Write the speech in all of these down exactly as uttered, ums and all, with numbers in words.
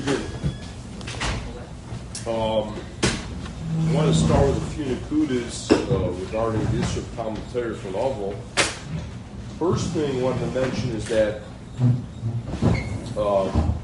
begin. Um, I want to start with a few nakudas uh, regarding the issue of Talmud Torah from Oval. First thing I wanted to mention is that uh,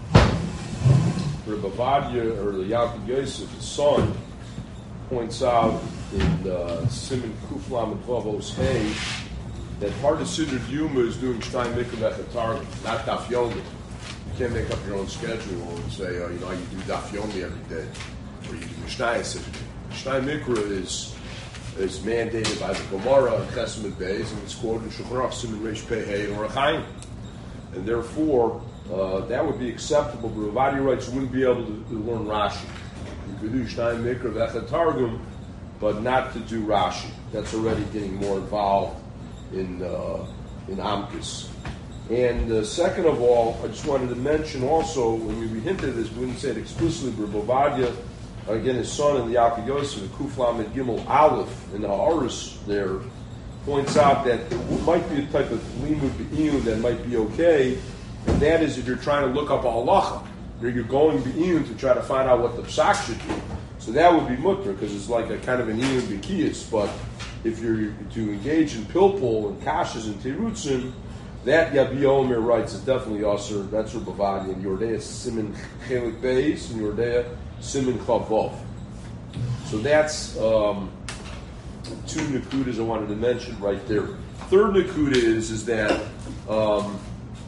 Rebbe Vadia, or the Yaakov Yosef, his son, points out in uh, Siman Kuf Lamed Vav Os Hey that part of Siddur Yuma is doing Shtayim Mikra Bechatar, not Daf Yomi. You can't make up your own schedule and say, oh, you know, you do Daf Yomi every day, or you do Mishnah Siddur. Shtayim Mikra is is mandated by the Gemara and Chesed Beis, and it's quoted in Shulchan Aruch Siman Reish Pei Hey and Orach Chaim, and therefore uh, that would be acceptable. But Ravadi writes you wouldn't be able to, to learn Rashi. You could do Shtayim Mikra V'Echet Targum, but not to do Rashi. That's already getting more involved in uh, in Amkus. And uh, second of all, I just wanted to mention also, when we hinted this, we didn't say it explicitly, but Bovadia, again, his son in the Yaakov Yosef, the Kuf Lamed Gimel Aleph in the Ha'aris there, points out that there might be a type of limud be'iyun that might be okay, and that is if you're trying to look up a halacha, or you're going be'iyun to try to find out what the psak should be. So that would be mutter, because it's like a kind of an iyun b'kiyas, but if you're to engage in pilpul and kashas and terutzim, that Yabi Omer writes is definitely usher. That's Rebbe Vadia, and Yordea Siman Chelik Beis, and Yordea Siman Chavov. So that's um, two nakudas I wanted to mention right there. Third nakuda is is that um,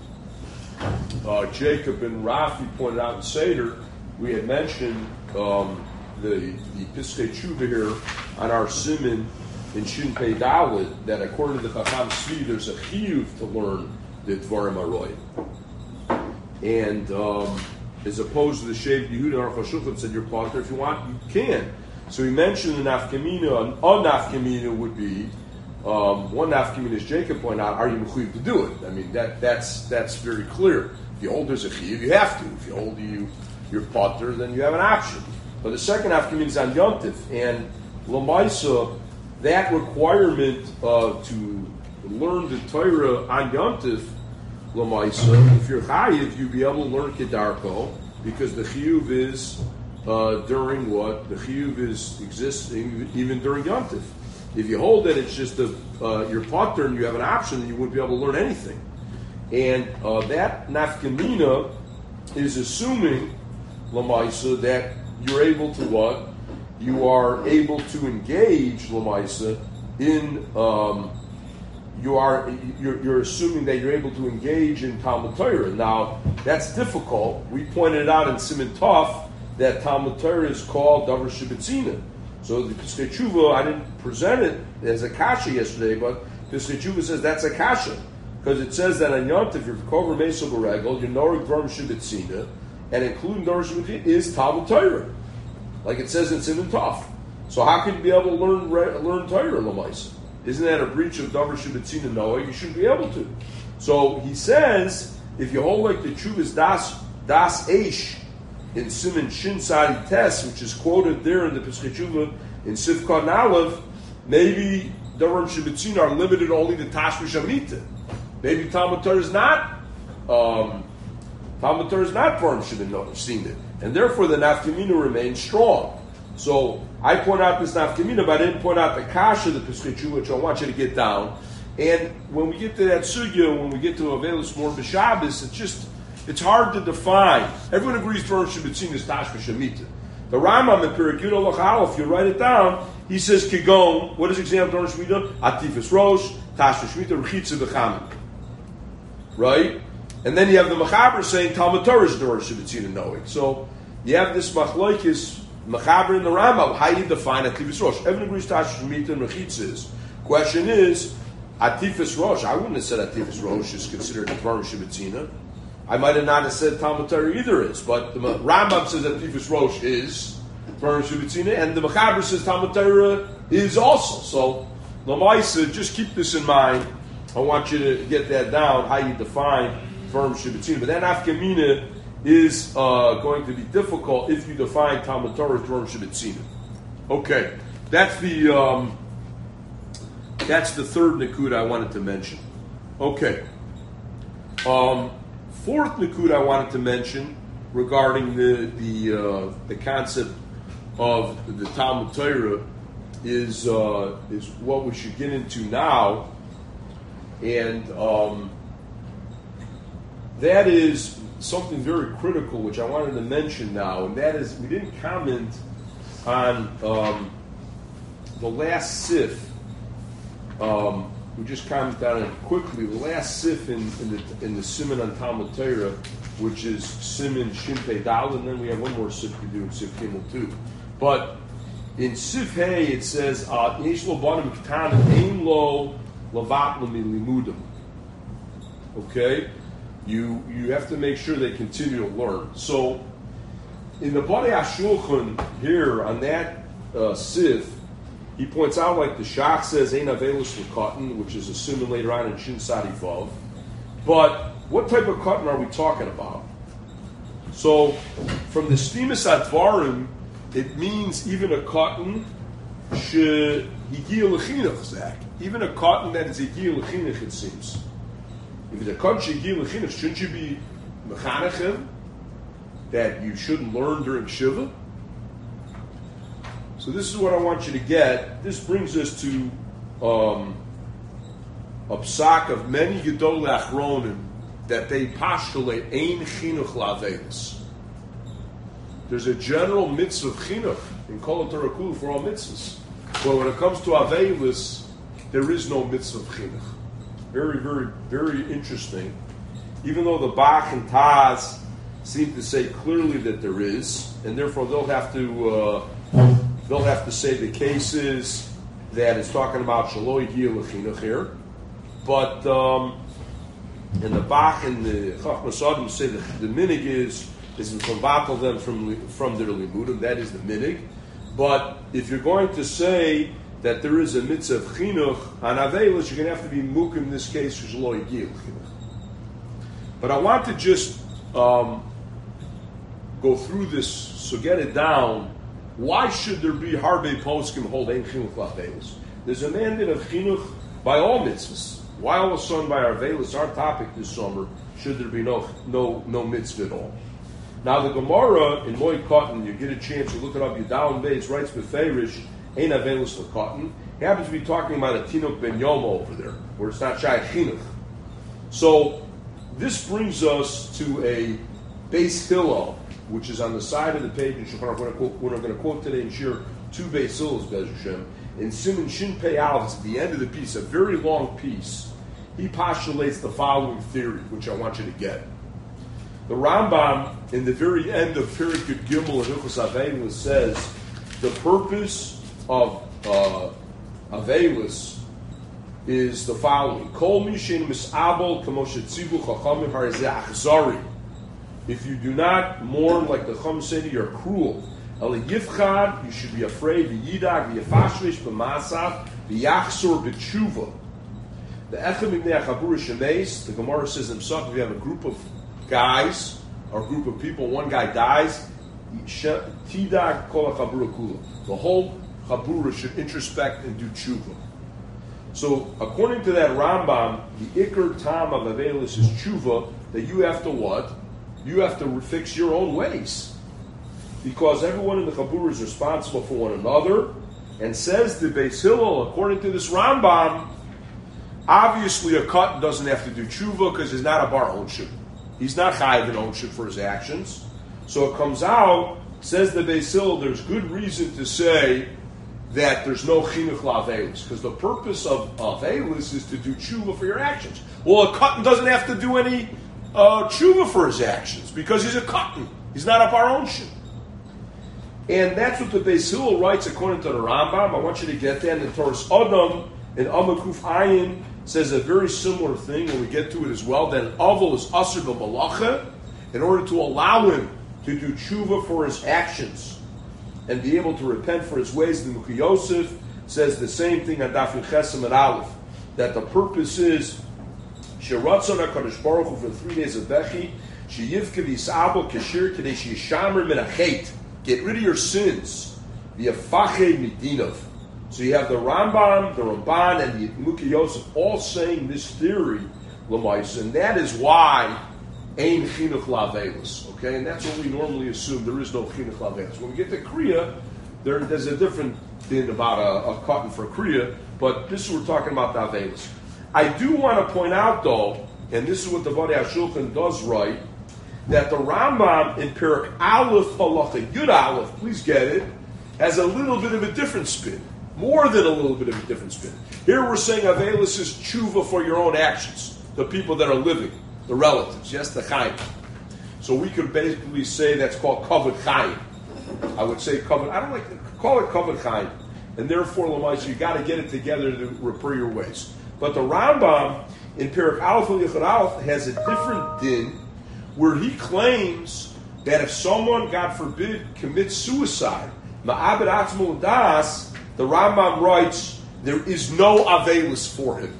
uh, Jacob and Rafi pointed out in Seder, we had mentioned um, the the Piskei Tshuva here on our Siman in Shin Pei Dalet, that according to the Chacham Tzvi, there's a chiyuv to learn the Dvarim Aroyim. And um, as opposed to the Shev Yehuda Aruch HaShulchan said, you're partner, if you want, you can. So he mentioned the nafkamina, an un-nafkamina would be, um, one nafkamina, as Jacob pointed out, are you mechuyev to do it? I mean, that that's that's very clear. If you hold there's a chiyuv, you have to. If you hold you, you're partner, then you have an option. But the second nafkamina is on yontif, and Lamaisa, that requirement uh, to learn the Torah on Yontif, Lamaisa, if you're chayiv, you'll be able to learn Kedarko, because the chiyuv is uh, during what? The chiyuv is existing even during Yontif. If you hold that it's just a, uh, your pattern, you have an option, then you wouldn't be able to learn anything. And uh, that nafkamina is assuming, Lamaisa, that you're able to what? You are able to engage Lamaisa in. Um, you are you're, you're assuming that you're able to engage in Talmud Torah. Now that's difficult. We pointed out in Siman Tov that Talmud Torah is called Davar Shibetzina. So the Piskei Tshuva, I didn't present it as a kasha yesterday, but Piskei Tshuva says that's a kasha because it says that on Yontif you're kover meisel b'regel, you're norig Davar Shibetzina, and including Davar Shibetzina is Talmud Torah. Like it says in Siman Tov. So how could you be able to learn learn Torah Lamaisa? Isn't that a breach of Davar Shibetzina Noah? You shouldn't be able to. So he says, if you hold like the Chuvas Das Das Eish in Siman Shin Sadi Tes, which is quoted there in the Piskei Tshuva in Sivkot Nalev, maybe Davar Shibetzina are limited only to Tashmish Amita. Maybe Talmud Torah is not um, Talmud Torah is not Davar Shibetzina. And therefore the nafkamina remains strong. So I point out this nafkamina, but I didn't point out the kasha, the Piskei Tshuva, which I want you to get down. And when we get to that sugya, when we get to Avelis more b'Shabbos, it's just, it's hard to define. Everyone agrees Dvarim Shibetzina is Tashmish Amita. The Rambam in Perek Yud Alach Aleph, if you write it down, he says Kigon, what is the example of Dvarim Shibetzina? Atifas Rosh, Tashmish Amita, Rechitza B'Chamin. Right? And then you have the Mechaber saying Talmud Torah is Dvarim Shibetzina knowing. So you have this Machlokes Mechaber in the Rambam. How do you define Atifas Rosh? Everyone agrees Tashmish Amita and Rechitza is. Question is, Atifas Rosh, I wouldn't have said Atifas Rosh is considered Dvarim Shibetzina. I might have not have said Talmud Torah either is, but the Rambam says Atifas Rosh is Dvarim Shibetzina, and the Mechaber says Talmud Torah is also. So, Lamaisa, just keep this in mind. I want you to get that down, how you define Dvarim Shibetzina. But that nafkamina is uh, going to be difficult if you define Talmud Torah Dvarim Shibetzina. Okay, that's the um, that's the third nakuda I wanted to mention. Okay. Um, fourth nakuda I wanted to mention regarding the the uh, the concept of the Talmud Torah is uh, is what we should get into now, and um, that is something very critical which I wanted to mention now, and that is we didn't comment on um, the last sif. Um, we just commented on it quickly. The last sif in, in the in the Siman on Talmud Torah, which is Siman Shin Pei Dal, and then we have one more sif to do in Sif Gimel too. But in Sif Hey it says Yesh lo banim ketanim ein lo lavatlu milimudim. Okay, you you have to make sure they continue to learn. So in the Bnei HaShulchan here on that uh, Sif, he points out, like the Shach says, Ein Avelus L'Katan, which is a siman later on in Shin Sadi Vav. But what type of katan are we talking about? So, from the Stimus Advarim, it means even a katan should higil l'chinuch, Zach. Even a katan that is higil l'chinuch, it seems. If it's a katan higil l'chinuch, shouldn't you be mechanechim that you shouldn't learn during Shiva? So this is what I want you to get. This brings us to um, a psak of many Gedolei Achronim that they postulate ein chinuch la'avelis. There's a general mitzvah of chinuch in Kol Torah Kulu for all mitzvahs. But when it comes to avelis, there is no mitzvah of chinuch. Very, very, very interesting. Even though the Bach and Taz seem to say clearly that there is, and therefore they'll have to uh, they'll have to say the cases that it's talking about shaloi hiyah l'chinuch here. But um, and the Bach and the Chachmas Adam say that the minig is is to convatel them from from their limudim. That is the minig. But if you're going to say that there is a mitzvah of chinuch on avelis, you're going to have to be mukim in this case for shaloi hiyah l'chinuch. But I want to just um, go through this, so get it down. Why should there be harbe poskim hold ein chinuch la'avelis? There's a mandate of chinuch by all mitzvahs. Why all of a sudden by our velis, our topic this summer, should there be no no no mitzvah at all? Now the Gemara in Moed Katan, you get a chance to look it up. Yudalin Beis writes beferish ein avelis l'katan. He happens to be talking about a tinuk ben yom over there, where it's not shy chinuch. So this brings us to a Beis Hillel, which is on the side of the page in Shulchan Aruch. We're going to quote today and share two Beis Hillels, Be'ez Hashem. In Siman Shin Pei Aleph, it's at the end of the piece, a very long piece. He postulates the following theory, which I want you to get. The Rambam, in the very end of Perek Yud Gimel and Hilchos Avelis, says the purpose of uh, Avelis is the following: Kol mishen misabel kamoshe tzivu chachamim harizeh achzari. If you do not mourn like the Chum said, you're cruel. Ali yifchad, you should be afraid. V'yidag v'yafashvish b'masav v'yachsor b'tshuva. The echem ibnei achabura shemeis. The Gemara says himself, if you have a group of guys or a group of people, one guy dies, tidag kol achabura kula. The whole chabura should introspect and do tshuva. So, according to that Rambam, the ikar tam of avelis is tshuva, that you have to what? You have to fix your own ways. Because everyone in the Chabur is responsible for one another. And says the Beis Hillel, according to this Rambam, obviously a cut doesn't have to do tshuva because he's not a bar ownership. He's not chayiv in ownership for his actions. So it comes out, says the Beis Hillel, there's good reason to say that there's no chinuch la'avelis, because the purpose of avelis is to do tshuva for your actions. Well, a katan doesn't have to do any uh, tshuva for his actions, because he's a katan. He's not a bar ownership. And that's what the Beis Hillel writes according to the Rambam. I want you to get that. And the Torah Adam in Amakuf Ayin says a very similar thing when we get to it as well. That an Aval is Asr b'Malacha in order to allow him to do tshuva for his actions and be able to repent for his ways. The Mukhi Yosef says the same thing on Daf Chesem and Aleph, that the purpose is Sheratzon HaKadosh Baruch Hu for three days of Bechi, Sheyivke v'Yisabel Kashir Kadei Sheyishamer Min HaChet. Get rid of your sins. V'yafached midinav. So you have the Rambam, the Ramban, and the Mukhi Yosef all saying this theory, L'maisa, and that is why Ein chinuch la'avelis. Okay, and that's what we normally assume. There is no chinuch la'avelis. When we get to kriya, there, there's a different thing about a, a cotton for kriya, but this is what we're talking about the avelis. I do want to point out though, and this is what the Bari HaShulchan does write, that the Rambam in Perek Aleph Halacha Yud Aleph, please get it, has a little bit of a different spin. More than a little bit of a different spin. Here we're saying Avelis is tshuva for your own actions, the people that are living, the relatives, yes, the Chaim. So we could basically say that's called Kavod Chaim. I would say Kavod, I don't like to call it Kavod Chaim. And therefore, Lamais, you got to get it together to repair your ways. But the Rambam in Perek Aleph Yichud Aleph has a different din where he claims that if someone, God forbid, commits suicide, Ma'abed Atzmo Das, the Rambam writes, there is no Avelis for him.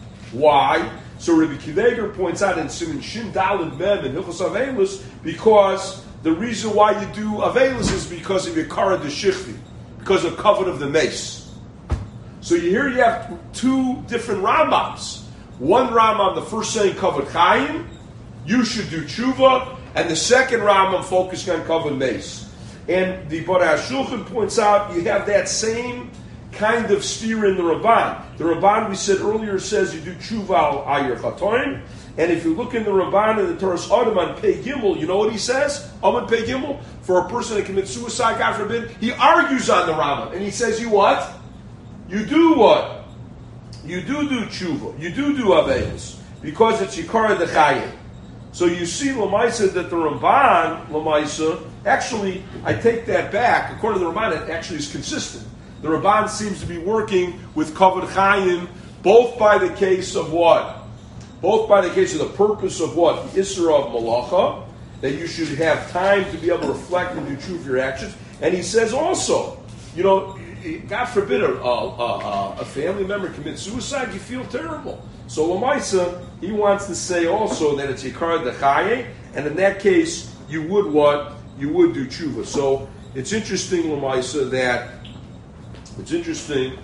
Why? So Rabbi Kiveger points out in Siman Shin Daled Mem and Hilchos Avelis, because the reason why you do Avelis is because of Yekara Deshichvi, because of covet of the mace. So you here you have two different Rambams. One Rambam, the first saying Kavod Chaim, you should do tshuva, and the second Rambam focusing on kavod mace. And the Bari HaShulchan points out you have that same kind of steer in the Ramban. The Ramban, we said earlier, says you do tshuva al ayir chatoim, and if you look in the Ramban in the Torah's Adam on Pei Gimel, you know what he says? Amud Pei Gimel, for a person that commits suicide, God forbid, he argues on the Rambam, and he says, you what? You do what? You do do tshuva. You do do avelis, because it's yikara dechayim. So you see, Lamaisa, that the Ramban, Lamaisa, actually, I take that back. According to the Ramban, it actually is consistent. The Ramban seems to be working with Kavod Chaim, both by the case of what? Both by the case of the purpose of what? The Isra of Malacha, that you should have time to be able to reflect and do true for your actions. And he says also, you know, God forbid a, a, a family member commits suicide, you feel terrible. So Lamaisa, he wants to say also that it's Yikar Dechaye, and in that case, you would what? You would do tshuva. So it's interesting, Lamaisa, that it's interesting.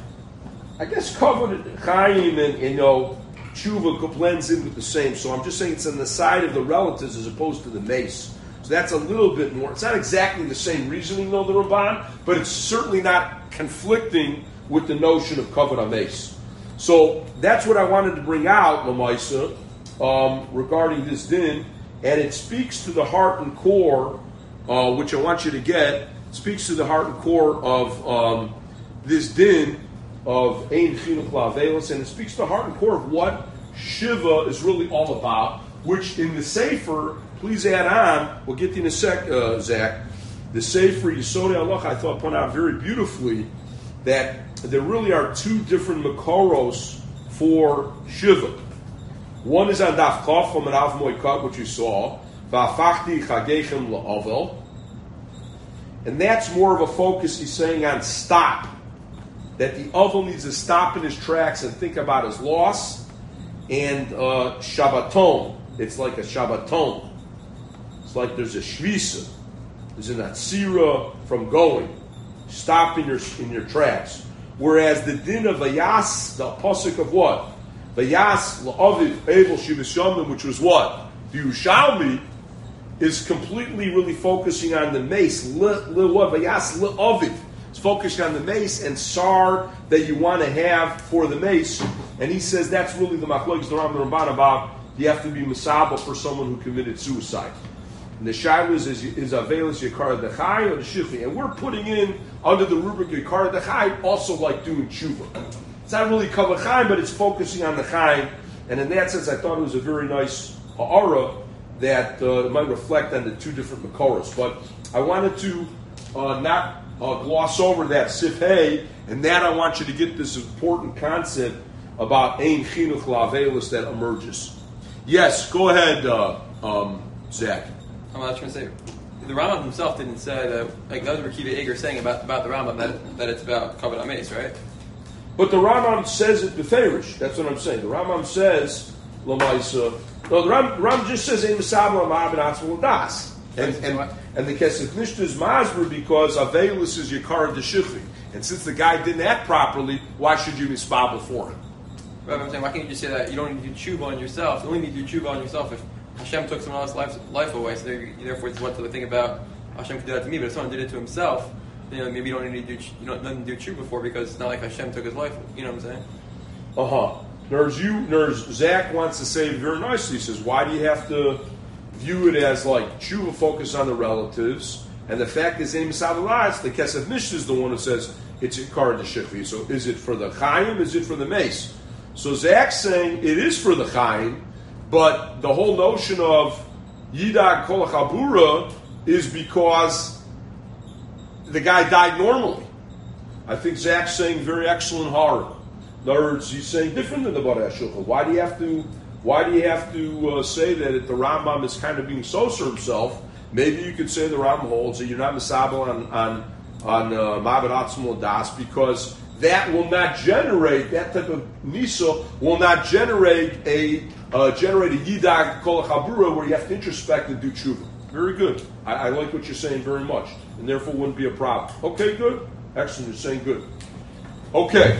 I guess Kavod Chaim and, you know, tshuva blends in with the same. So I'm just saying it's on the side of the relatives as opposed to the mace. So that's a little bit more. It's not exactly the same reasoning, though, the Ramban, but it's certainly not conflicting with the notion of Kavod HaMace. So that's what I wanted to bring out, Lamaisa, um, regarding this din, and it speaks to the heart and core, uh, which I want you to get. It speaks to the heart and core of um, this din of Ein Chinuch La'avelis, and it speaks to the heart and core of what Shiva is really all about, which in the Sefer, please add on, we'll get to in a sec, uh, Zach, the Sefer Yisodei Halacha, I thought, point out very beautifully that there really are two different Makoros for Shiva. One is on Daf Kaf from an Av Moikat, which you saw, Va'afachti Chagechem La'avel, and that's more of a focus, he's saying, on stop. That the Avel needs to stop in his tracks and think about his loss, and uh, Shabbaton. It's like a Shabbaton. It's like there's a Shvisa. There's an Atzira from going. Stop in your in your tracks. Whereas the din of Vayas, the pasuk of what? Vayas la'aviv evel shivas yomim, which was what? The Yerushalmi, is completely really focusing on the mace. Le, le what? Vayas la'aviv. It's focusing on the mace and sar that you want to have for the mace. And he says that's really the machlokes the Rambam Ramban about you have to be masaba for someone who committed suicide. And the shaila is, is, is Avelis Yekara Dechai or the Shifri. And we're putting in, under the rubric Yekara Dechai, also like doing tshuva. It's not really Kavod Chaim, but it's focusing on the Chaim. And in that sense, I thought it was a very nice ha'ara that uh, might reflect on the two different Makoros. But I wanted to uh, not uh, gloss over that Sifhei, and that I want you to get this important concept about Ein Chinuch La'avelis that emerges. Yes, go ahead, uh, um, Zach. I'm not trying to say, the Rambam himself didn't say that, like that was what Rekiva Eger saying about, about the Rambam, that, that it's about Kavod HaMace, right? But the Rambam says it beferish. That's what I'm saying. The Rambam says, Lamaisa, no, the Rambam, the Rambam just says, Ein Mesabel Ma'abed Atzmo Das. And, and, and the Kesef Mishnah is Masber because Avelis is Yekara Deshichvi. And since the guy didn't act properly, why should you misbabel for him? Right, I'm saying, why can't you just say that you don't need to do tshuva on yourself? You only need to do tshuva on yourself if Hashem took someone else's life, life away, so therefore it's what to think about Hashem could do that to me. But if someone did it to himself, you know, maybe you don't need to do you don't nothing to do true before because it's not like Hashem took his life. You know what I'm saying? Uh huh. There's you. There's Zach wants to say very nicely. He says, why do you have to view it as like tshuva focus on the relatives, and the fact is, in Misav the Kesef Mishnah is the one who says it's a card to shikvi. So is it for the Chaim? Is it for the mace? So Zach's saying it is for the Chaim, but the whole notion of Yidag Kol Chabura is because the guy died normally. I think Zach's saying very excellent horror. In other words, he's saying different than the Barei HaShulchan. Why do you have to? Why do you have to uh, say that the Rambam is kind of being soser himself? Maybe you could say the Rambam holds that you're not misabel on on on Ma'abed Atzmo Das because that will not generate that type of nisa will not generate a uh, generate a yidag kol chabura where you have to introspect and do tshuva. Very good. I, I like what you're saying very much, and therefore wouldn't be a problem. Okay, good, excellent. You're saying good. Okay,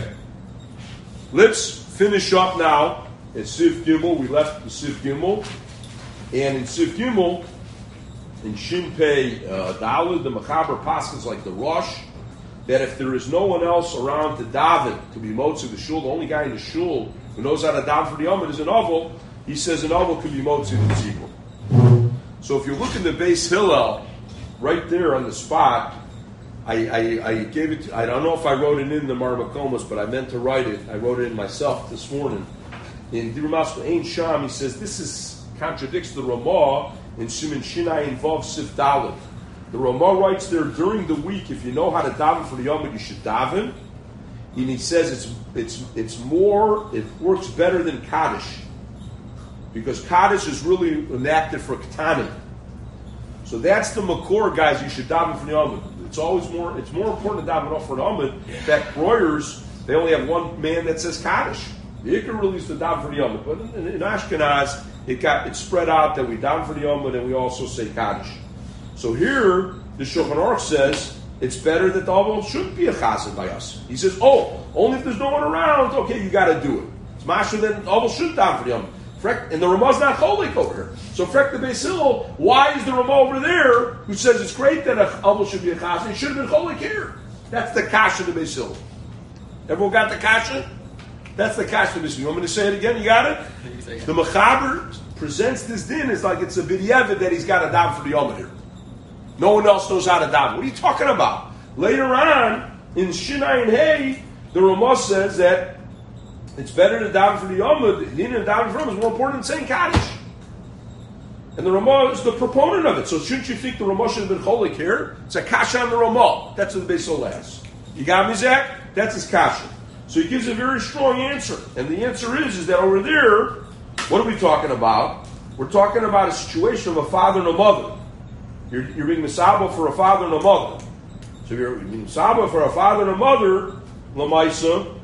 let's finish up now at Siv Gimel. We left the Siv Gimel, and in Siv Gimel, in Shin Pei uh, Daled, the Mechaber Paskins like the Rosh, that if there is no one else around to daven, to be motzi the shul, the only guy in the shul who knows how to daven for the Yomid is an Oval, he says an Oval can be motzi the tzibur. So if you look in the base Hillel, right there on the spot, I, I, I gave it, to, I don't know if I wrote it in the Marmakomas, but I meant to write it. I wrote it in myself this morning. In Dirmas Ein Sham, he says this is contradicts the Ramah in Siman Shinai involves Sif Dalet. The Ramah writes there during the week, if you know how to daven for the Yom, you should daven. And he says it's it's it's more, it works better than Kaddish. Because Kaddish is really enacted for Ketani. So that's the Makor, guys, you should daven for the Yom. It's always more, it's more important to daven off for the Yom. In fact, Breuers, they only have one man that says Kaddish. The Iker really is to daven for the Yom. But in, in Ashkenaz, it got it spread out that we daven for the Yom, and we also say Kaddish. So here, the Shulchan Aruch says it's better that the Oval shouldn't be a chazan by us. He says, oh, only if there's no one around, okay, you got to do it. It's masher that the Oval should daven for the Yom. And the Ramah's not cholik over here. So Frek the Beis Hillel, why is the Ramah over there who says it's great that a Oval should be a chazan? It should have been cholik here. That's the kasha of the Beis Hillel. Everyone got the kasha? That's the kasha of the Beis Hillel. You want me to say it again? You got it? The Mechaber presents this din as like it's a b'diavad that he's got to daven for the Yom here. No one else knows how to daven. What are you talking about? Later on, in Shinai and Hay, the Ramah says that it's better to daven for the Yom. The din of daven for Yom is more important than saying Kaddish. And the Ramah is the proponent of it. So shouldn't you think the Ramah should have been cholik here? It's a kasha on the Ramah. That's what the Beis Hillel has. You got me, Zach? That's his kasha. So he gives a very strong answer. And the answer is, is that over there, what are we talking about? We're talking about a situation of a father and a mother. You're, you're being misabel for a father and a mother. So you're being misabel for a father and a mother, Lamaisa,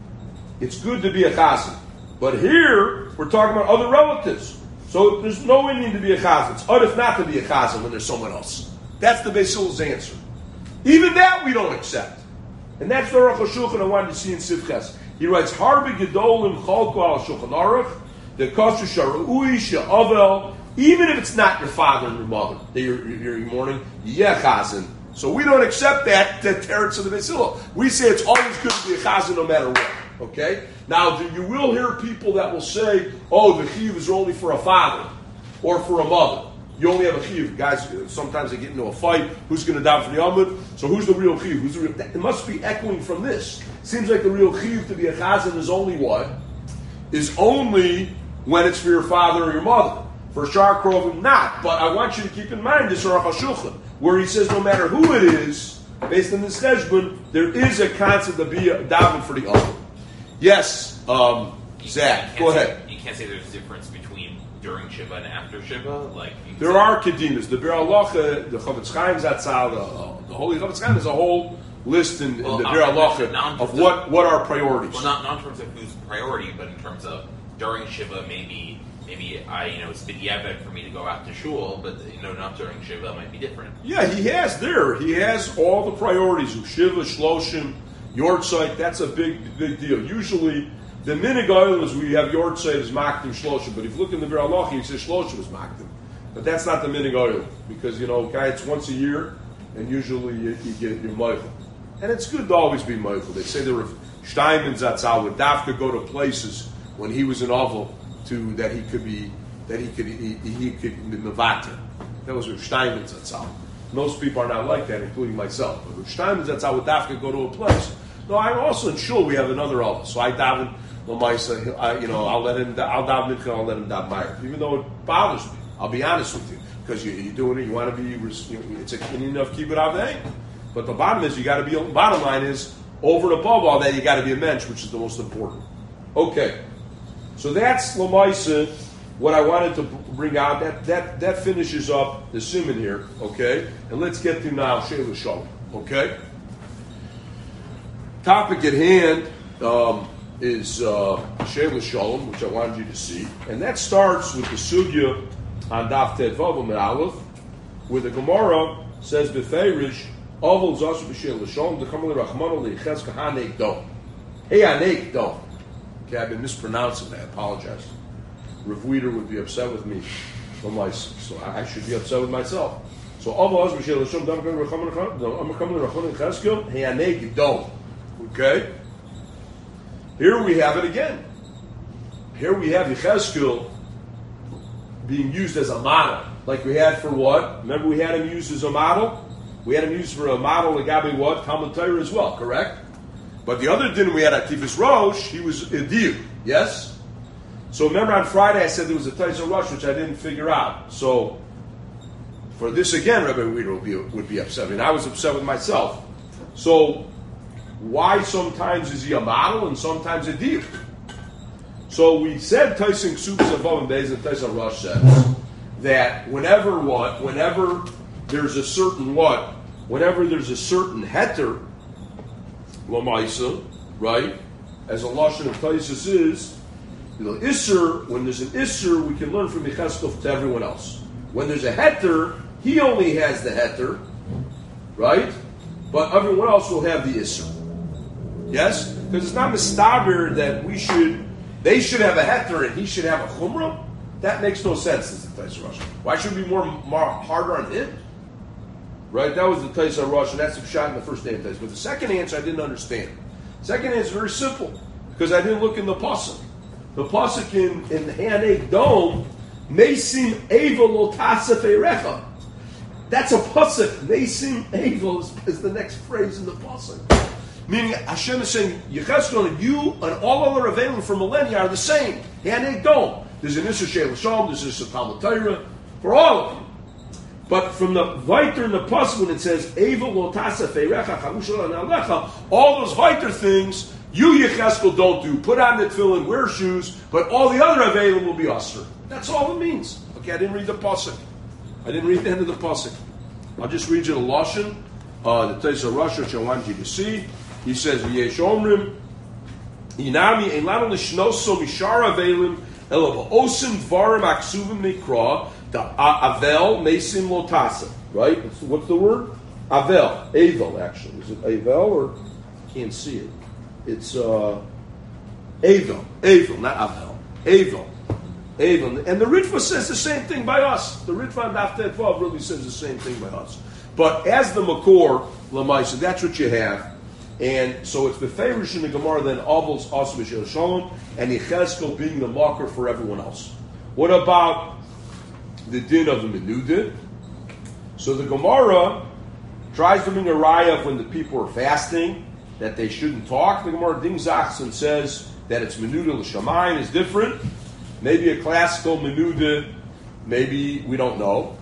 it's good to be a chazan. But here, we're talking about other relatives. So there's no need to be a chazan. It's odd if not to be a chazan when there's someone else. That's the Beis Hillel's answer. Even that we don't accept. And that's the Aruch HaShulchan I wanted to see in Sivches. He writes, Harbi Gedolim Cholko al Shulchan Aruch, the Kosher Sharui She'avel, even if it's not your father and your mother that you're, you're mourning, yeah, chazan. So we don't accept that, that teretz of the Beis Hillel. We say it's always good to be a chazan no matter what. Okay? Now, you will hear people that will say, oh, the chiyuv is only for a father or for a mother. You only have a chiyuv. Guys, sometimes they get into a fight. Who's going to daven for the Yomid? So who's the real chiyuv? Who's the real? It must be echoing from this. Seems like the real chiyuv to be a chazan is only what? Is only when it's for your father or your mother. For Shar Krovim, not. But I want you to keep in mind this Aruch HaShulchan, where he says no matter who it is, based on this cheshbon, there is a concept of be a daven for the other. Yes, um, Zach, go say, ahead. You can't say there's a difference between during Shiva and after Shiva. Like there say, are kedimas. The Bir Halacha, the Chavetz Chaim Zatzal, the, uh, the Holy Chavetz Chaim is a whole list in, in well, the Bir Halacha of what, what are priorities. Well, not, not in terms of who's priority, but in terms of during Shiva, maybe maybe I you know it's b'diavad for me to go out to shul, but you know not during Shiva it might be different. Yeah, he has there. He has all the priorities. Shiva, Shloshim, Yortzeit. That's a big big deal. Usually, The minig oil is we have yort say is makdim shloshim, but if you look in the Bir Halacha, it says shloshim is makdim. But that's not the minig oil, because, you know, guy, it's once a year, and usually you, you get your Michael. And it's good to always be Michael. They say there were Steinman Zatzal would Dafka go to places when he was in Oval to that he could be that he could he, he could be Mevater. That was Rav Steinman Zatzal. Most people are not like that, including myself. But Rav Steinman Zatzal would Dafka go to a place. No, I'm also in Shul. We have another Oval, so I daven Lamaisa. I, you know, I'll let him. I'll daven Mincha. I'll let him daven Meyer, even though it bothers me. I'll be honest with you, because you, you're doing it. You want to be. You know, it's a kinyan of kibbut avei. But the bottom is you got to be. Bottom line is over and above all that you got to be a mensch, which is the most important. Okay, so that's Lamaisa. What I wanted to bring out that that that finishes up the siman here. Okay, and let's get to now Sheila Shalom. Okay. Topic at hand um, is uh, Sheila Shalom, which I wanted you to see, and that starts with the sugya on Daf Tet Vav Amud Aleph, where the Gemara says beferish Avol Zasu b'Sheila Shalom the Kamal Rachmano Leiches Kahanek Dom. Hey Anek Dom. Okay, I've been mispronouncing that. I apologize. Rav Weider would be upset with me, so I should be upset with myself. So Avol Zasu b'Sheila Shalom the Kamal Rachmano Leiches Hey Anek Dom. Okay? Here we have it again. Here we have Yechezkel being used as a model. Like we had for what? Remember we had him used as a model? We had him used for a model Agabi what? Talmud Torah as well, correct? But the other din we had at Tifus Rosh, he was a Diyu. Yes? So remember on Friday I said there was a Taisa Rosh which I didn't figure out. So for this again, Rabbi Weider would be, would be upset. I mean, I was upset with myself. So why sometimes is he a model and sometimes a div? So we said Tyson Ksubas Avav and Beis and Tyson Rosh says that whenever what, whenever there's a certain what, whenever there's a certain heter, Lamaisa, right? As a lashon of Tysus is, the Isser, when there's an Isser, we can learn from Yechezkel to everyone else. When there's a heter, he only has the heter, right? But everyone else will have the Isser. Yes? Because it's not mistaber that we should, they should have a heter and he should have a chumrah. That makes no sense as the Taisa Rosh. Why should it be more, more harder on him? Right? That was the Taisa Rosh, and that's the shot in the first day of Taisa. But the second answer I didn't understand. Second answer is very simple, because I didn't look in the pasuk. The pasuk in, in the Haneg Dome, Mesim Evel Lotasa Feirecha. That's a pasuk. Mesim Evel is, is the next phrase in the pasuk. Meaning Hashem is saying, Yechezkel and you and all other available for millennia are the same. Haneg Dome. There's an Issur Sheila Shalom, there's an Issur Talmud Torah, for all of you. But from the Viter in the pasuk when it says Evel Lotasa Feirecha Chamushal Alecha, all those Viter things you Yechezkel don't do. Put on the tefillin, wear shoes, but all the other available will be usher. That's all it means. Okay, I didn't read the pasuk. I didn't read the end of the pasuk. I'll just read you the lashon, uh, the Taisa Rosh, which I wanted you to see. He says, "V'yesh omrim, inami elanu l'shnoso mishara velim elo ba'osim dvarim aksuvim mikra da avel mesim lotasa." Right? What's the word? Avel, avel. Actually, is it avel or can't see it? It's uh, avel, avel, not avel, avel, avel. And the Ritva says the same thing by us. The Ritva on Daf Tet Vav really says the same thing by us. But as the Makor Lamaisa, that's what you have. And so it's the Beferish in the Gemara, then Avos also B'Sheila Shalom, and Yechezkel being the marker for everyone else. What about the din of the Menuda? So the Gemara tries to bring a raya of when the people are fasting, that they shouldn't talk. The Gemara Dingzachs and says that it's Menuda L'Shamayim is different. Maybe a classical Menuda, maybe we don't know.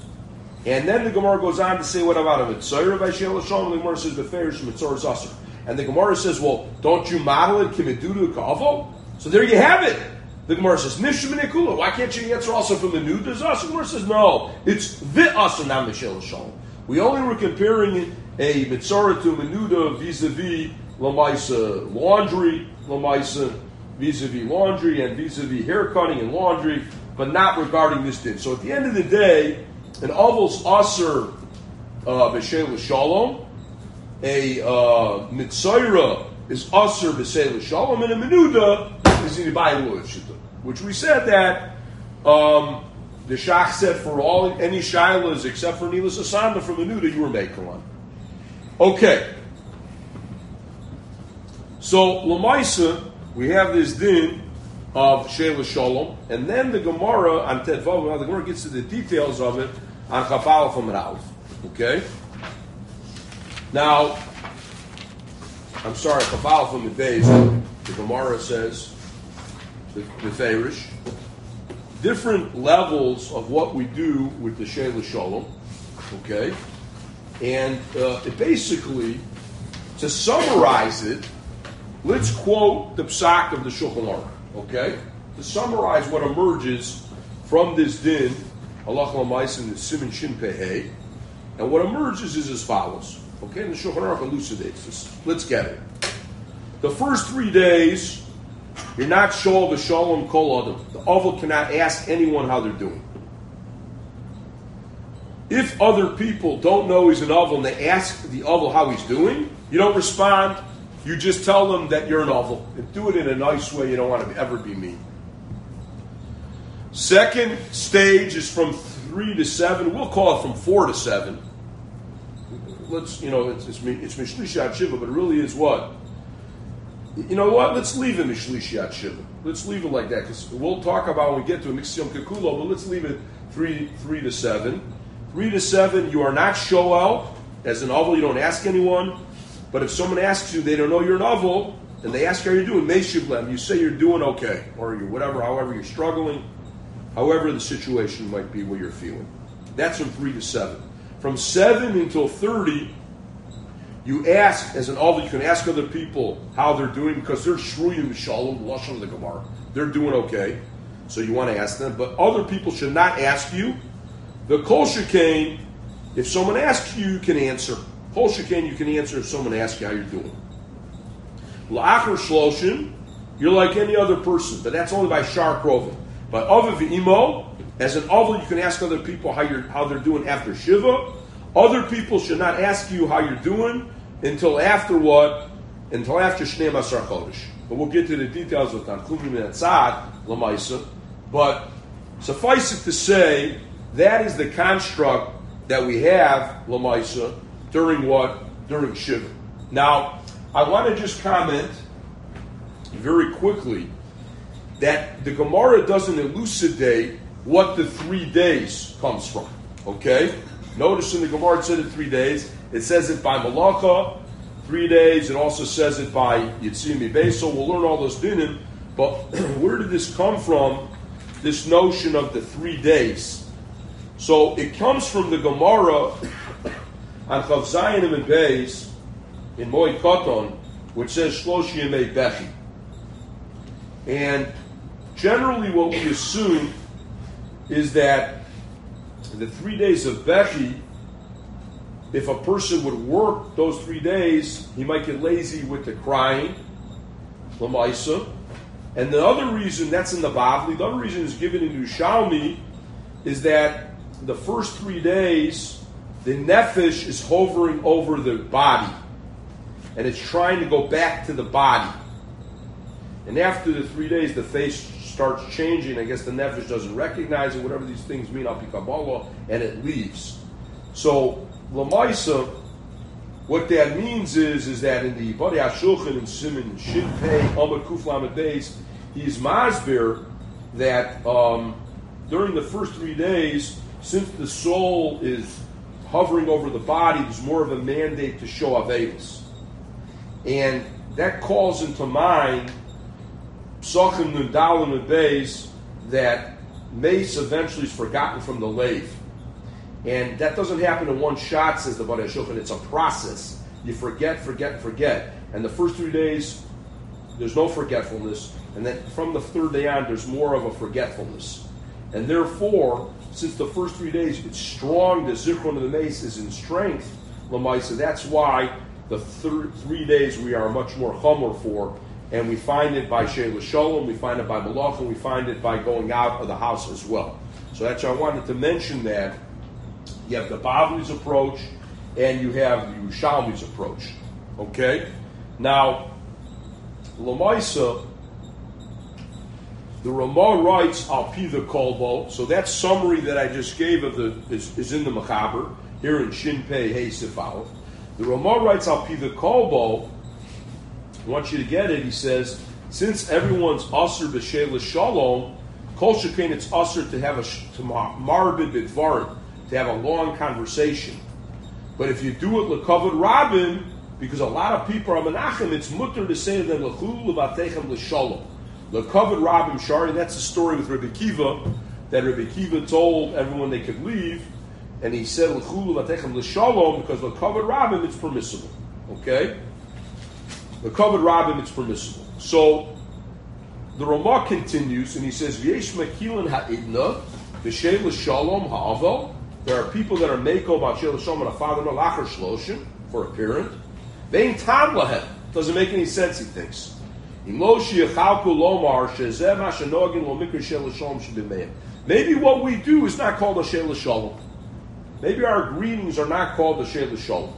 And then the Gemara goes on to say, what about a Mitzorah by Sheila Shalom? The Gemara says, Beferish Mitzorah is Asr. And the Gemara says, well, don't you model it, Kimedudu Ka'avo? So there you have it. The Gemara says, Nishim Nekula. Why can't you answer also from the Nuda is Asr? The Gemara says, no, it's the Asr, not the Sheila Shalom. We only were comparing a Mitzorah to Menuda vis-a-vis Lamaisa laundry, Lamaisa vis-a-vis laundry, and vis-a-vis hair cutting and laundry, but not regarding this din. So at the end of the day, an Avos Aser B'Sheila Shalom, a uh, Mitzorah is Asr B'Sei L'Shalom, and a Menuda is in the Ba'ilu Shita. Which we said that um, the Shach said for all any Shilas except for Nilas Asanda from Menuda, you were Meikalan. Okay. So, Lamaisa, we have this din of Sheila Shalom, and then the Gemara on Ted Vav, now the Gemara gets to the details of it on Chafal from Rav. Okay? Now, I'm sorry, Chafal from the days, the Gemara says, the, the Farish, different levels of what we do with the Sheila Shalom. Okay? And uh, it basically, to summarize it, let's quote the psak of the Shulchan Aruch, okay? To summarize what emerges from this din, Allah L'mais in the Siman Shin Pehei, and what emerges is as follows, okay? And the Shulchan Aruch elucidates this. Let's get it. The first three days, you're not shol b'shalom kol adam. The oval cannot ask anyone how they're doing. If other people don't know he's an oval and they ask the oval how he's doing, you don't respond. You just tell them that you're an oval. And do it in a nice way. You don't want to ever be mean. Second stage is from three to seven. We'll call it from four to seven. Let's, you know, it's it's, it's Mishlishat Shiva, but it really is what? You know what? Let's leave it Mishlishat Shiva. Let's leave it like that, because we'll talk about when we get to Mixyom Kekulo, but let's leave it three three to seven. Three to seven, you are not shoel. As an oval, you don't ask anyone. But if someone asks you, they don't know you're an oval, and they ask how you're doing, meishivlem, you say you're doing okay, or you whatever, however you're struggling, however the situation might be where you're feeling. That's from three to seven. From seven until thirty, you ask, as an oval, you can ask other people how they're doing, because they're shruyim shalom, the lashon of the Gemara. They're doing okay, so you want to ask them. But other people should not ask you. The kol shekain, if someone asks you, you can answer. Kol shekain, you can answer if someone asks you how you're doing. La'achar shloshim, you're like any other person, but that's only by shar krovim. But aviv v'imo, as an oval, you can ask other people how you're how they're doing after shiva. Other people should not ask you how you're doing until after what? Until after Shnei Masar Chodesh. But we'll get to the details of Tanchumim and Tzad Lamaisa. But suffice it to say, that is the construct that we have Lamaisa during what? During Shiva. Now, I want to just comment very quickly that the Gemara doesn't elucidate what the three days comes from. Okay? Notice in the Gemara it said it three days. It says it by Malacha, three days. It also says it by Yitzimi Beis. So we'll learn all those dinim. But where did this come from, this notion of the three days? So it comes from the Gemara on Chav Zayin and Beis in Moed Katan, which says Shlosh Yemei Bechi. And generally what we assume is that the three days of Bechi, if a person would work those three days, he might get lazy with the crying, Lamaisa. And the other reason, that's in the Bavli, the other reason is given in Yerushalmi, is that the first three days, the nefesh is hovering over the body, and it's trying to go back to the body. And after the three days, the face starts changing. I guess the nefesh doesn't recognize it, whatever these things mean, Al Pi Kabbalah, and it leaves. So, Lamaisa, what that means is, is that in the Bari HaShulchan and Siman Shin Pei Amud Kuf Lamed Beis, he's masbir that um, during the first three days, since the soul is hovering over the body, there's more of a mandate to show Avelis. And that calls into mind Psachim Nundalim and Beis, that mace eventually is forgotten from the lave. And that doesn't happen in one shot, says the Bari HaShulchan. It's a process. You forget, forget, forget. And the first three days, there's no forgetfulness. And then from the third day on, there's more of a forgetfulness. And therefore, since the first three days, it's strong, the Zichron of the mace is in strength, Lamaisa. That's why the thir- three days we are much more chomer for. And we find it by Sheila Shalom, we find it by Malach, and we find it by going out of the house as well. So that's why I wanted to mention that. You have the Bavli's approach, and you have the Yerushalmi's approach. Okay? Now, Lamaisa, the Ramah writes Al Pi the Kolbo. So that summary that I just gave of the is, is in the Mechaber here in Shin Pei Hey Sif Aleph. The Ramah writes Al Pi the Kolbo. I want you to get it. He says, since everyone's Asr b'Sheila Shalom, Kol Shekain it's Asr to have a to marbid b'dvarim, to have a long conversation. But if you do it l'kavod rabin, because a lot of people are menachem, it's mutter to say that l'chulu l'vatechem l'shalom. L'kavod rabin shari, that's the story with Rebbe Kiva, that Rebbe Kiva told everyone they could leave, and he said l'chulu l'vatechem l'shalom, because l'kavod rabin, it's permissible. Okay? L'kavod rabin, it's permissible. So, the Ramah continues, and he says, V'yesh mekilin ha'idna, v'shei l'shalom ha'avel. There are people that are meko about shei l'shalom and a father-in-law lachar shloshim, for a parent. Vein tam lahem. Doesn't make any sense, he thinks. Maybe what we do is not called a shei l'shalom. Maybe our greetings are not called a shei l'shalom.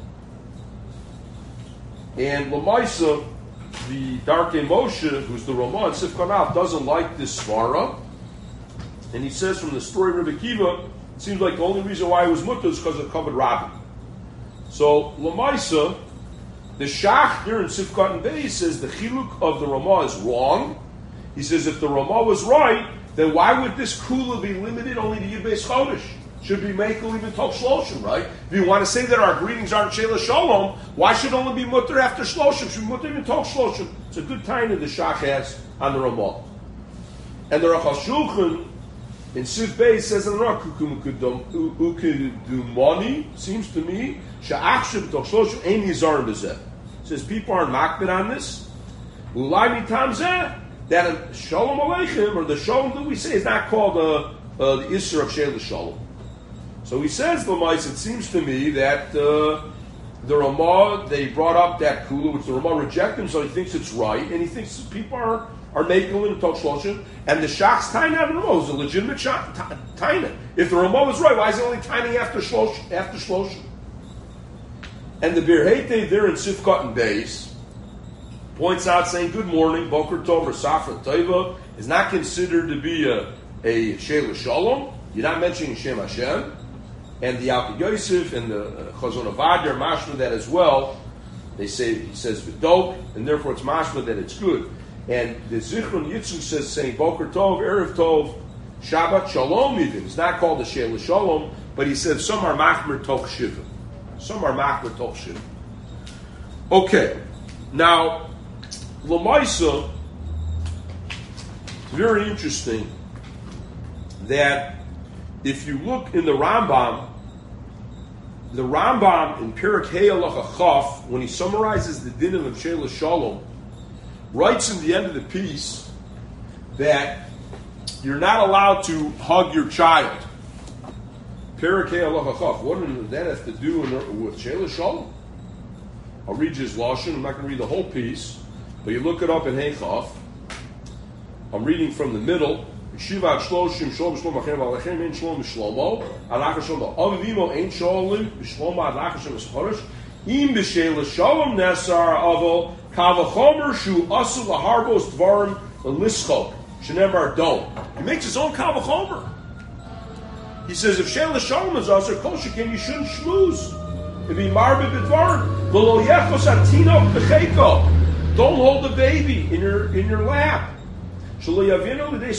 And Lamaisa, the Darkei Moshe, who's the Ramah in Sif Kanaf, doesn't like this svara. And he says from the story of Rebbe Kiva, it seems like the only reason why it was mutter is because of Kavod Rabbi. So, Lamaisa, the Shach here in Sif Katan Bey says the chiluk of the Ramah is wrong. He says if the Ramah was right, then why would this kula be limited only to Yud Beis Chodesh? Should be Mekel even Tov Shloshim, right? If you want to say that our greetings aren't Sheila Shalom, why should it only be mutter after Shloshim? Should be mutter even Tov Shloshim. It's a good time that the Shach has on the Ramah. And the Rachal Shulchan in Sif Beis says in the Ukidumani, seems to me, Sha'achshib Tov Shloshim Ein Yizarim B'zeh. Says people aren't makbid on this. Ulai Mitam Zeh, that a Shalom Aleichem, or the Shalom that we say, is not called uh, uh, the Isser of Sheila Shalom. So he says, Lamais, it seems to me that uh, the Ramah, they brought up that kula, which the Ramah rejected him, so he thinks it's right, and he thinks people are, are making it in Tok Shloshim, and the Shach's tiny on the Ramah is a legitimate tiny. If the Ramah was right, why is it only tiny after Shloshim? After Shloshim? And the Bir Heitei there in Sif Katan Beis points out, saying, good morning, Boker Tov, or Safra Teva, is not considered to be a, a Sheila Shalom. You're not mentioning Shem Hashem. And the Alpi Yosef and the uh, Chazon Avad are mashma that as well. They say, he says v'dok, and therefore it's mashma that it's good. And the Zichron Yitzchak says, saying Boker Tov, Erev Tov, Shabbat Shalom even. It's not called the Sheila Shalom, but he says some are machmer Toch Shiva. Some are machmer Toch Shiva. Okay, now Lamaisa, it's very interesting that if you look in the Rambam, the Rambam in Perek Hey Halacha Chaf, when he summarizes the din of Sheila Shalom, writes in the end of the piece that you're not allowed to hug your child. Perek Hey Halacha Chaf. What does that have to do with Sheila Shalom? I'll read you his lashon. I'm not going to read the whole piece, but you look it up in Hey Chaf. I'm reading from the middle. Shivat Shloshim Shalom Shalom Achem Alechem Ein Shalom Shlomo Alach Shalom Avimo Ein Shalom Shlomo Alach Shalom Shchorish Im B'Sheila Shalom Nesar Avol Kavachomer Shu Asul Laharbos Dvarim Lischok Shenemar Dom. He makes his own Kavachomer. He says if Sheila Shalom is Asur Kol Shekin, you shouldn't schmooze. If he marbe b'dvarim V'lo Yechos Atinok B'cheiko. Don't hold the baby in your in your lap. So here the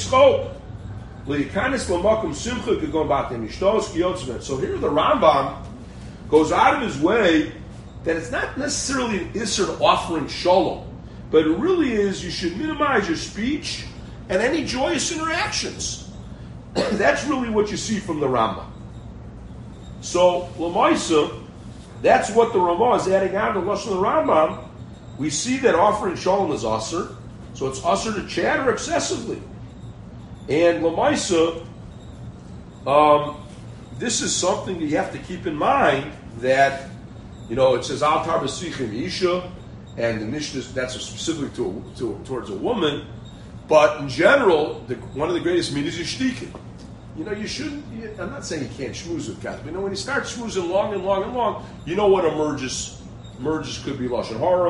Rambam goes out of his way that it's not necessarily an Isser offering Shalom, but it really is you should minimize your speech and any joyous interactions. That's really what you see from the Rambam. So, Lamaisa, that's what the Ramah is adding on to Lashon the Rambam. We see that offering Shalom is Asr. So it's usher to chatter excessively. And Lamaisa, um, this is something that you have to keep in mind that, you know, it says, Al tar b'sichim isha, and the Mishnah, that's specific to, to, towards a woman, but in general, the, one of the greatest meanings is shtikin. You know, you shouldn't, you, I'm not saying you can't schmooze with guys, but you know, when you start schmoozing long and long and long, you know what emerges, emerges could be Lashon Hara,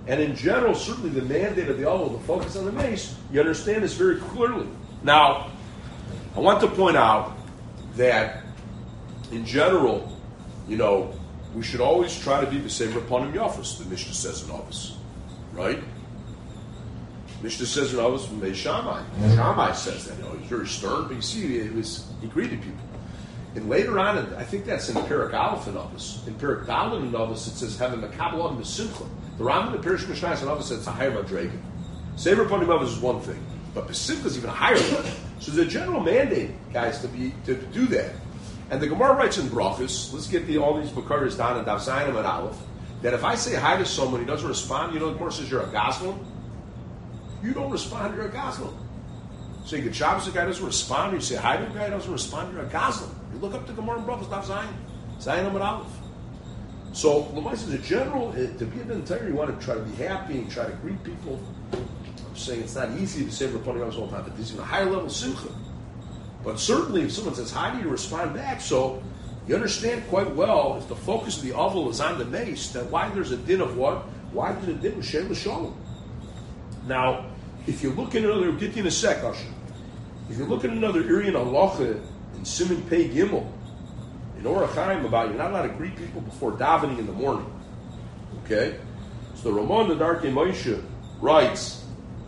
And in general, certainly the mandate of the Oval to focus on the mace, you understand this very clearly. Now, I want to point out that in general, you know, we should always try to be B'Sever upon him Yafis, the Mishnah says in Ovis. Right? Mishnah says in Ovis, Mei Shammai. Shammai says that. You know, he's very stern, but you see, it was, he greeted people. And later on, I think that's in Perak Aleph in Ovis. In Perak Dalin in Ovis, it says, have a Makabal on B'Simcha. The Rambam in Perish Mishnah in Ovis says it's a higher Madrega. Sever upon him Ovis is one thing, but B'Simcha is even a higher level. So there's a general mandate, guys, to be to do that. And the Gemara writes in Brachos, let's get the, all these Bakaris down in Dav Zayin and Aleph, that if I say hi to someone, he doesn't respond, you know, the Gemara says you're a Goslin. You don't respond, you're a Goslin. So you get Shabbos, the guy doesn't respond, you say hi to the guy, doesn't respond, you're a Goslin. You look up the Gemara in Brachos, Dav Zayin, Zayin and Aleph. So, Lamai says, in general, to be an entire, you want to try to be happy and try to greet people. I'm saying it's not easy to say Rapani Yom all the time, but there's even a higher level simcha. But certainly, if someone says hi to you, respond back. So, you understand quite well, if the focus of the oval is on the mace, that why there's a din of what? Why there's a din of Shem L'Shalom? Now, if you look at another, we'll get you in a sec, Usher. If you look at another area in Halacha, in Siman Pei Gimel, in Orach Chaim, about you're not allowed to greet people before davening in the morning. Okay? So the Ramon the Darkei Moshe writes,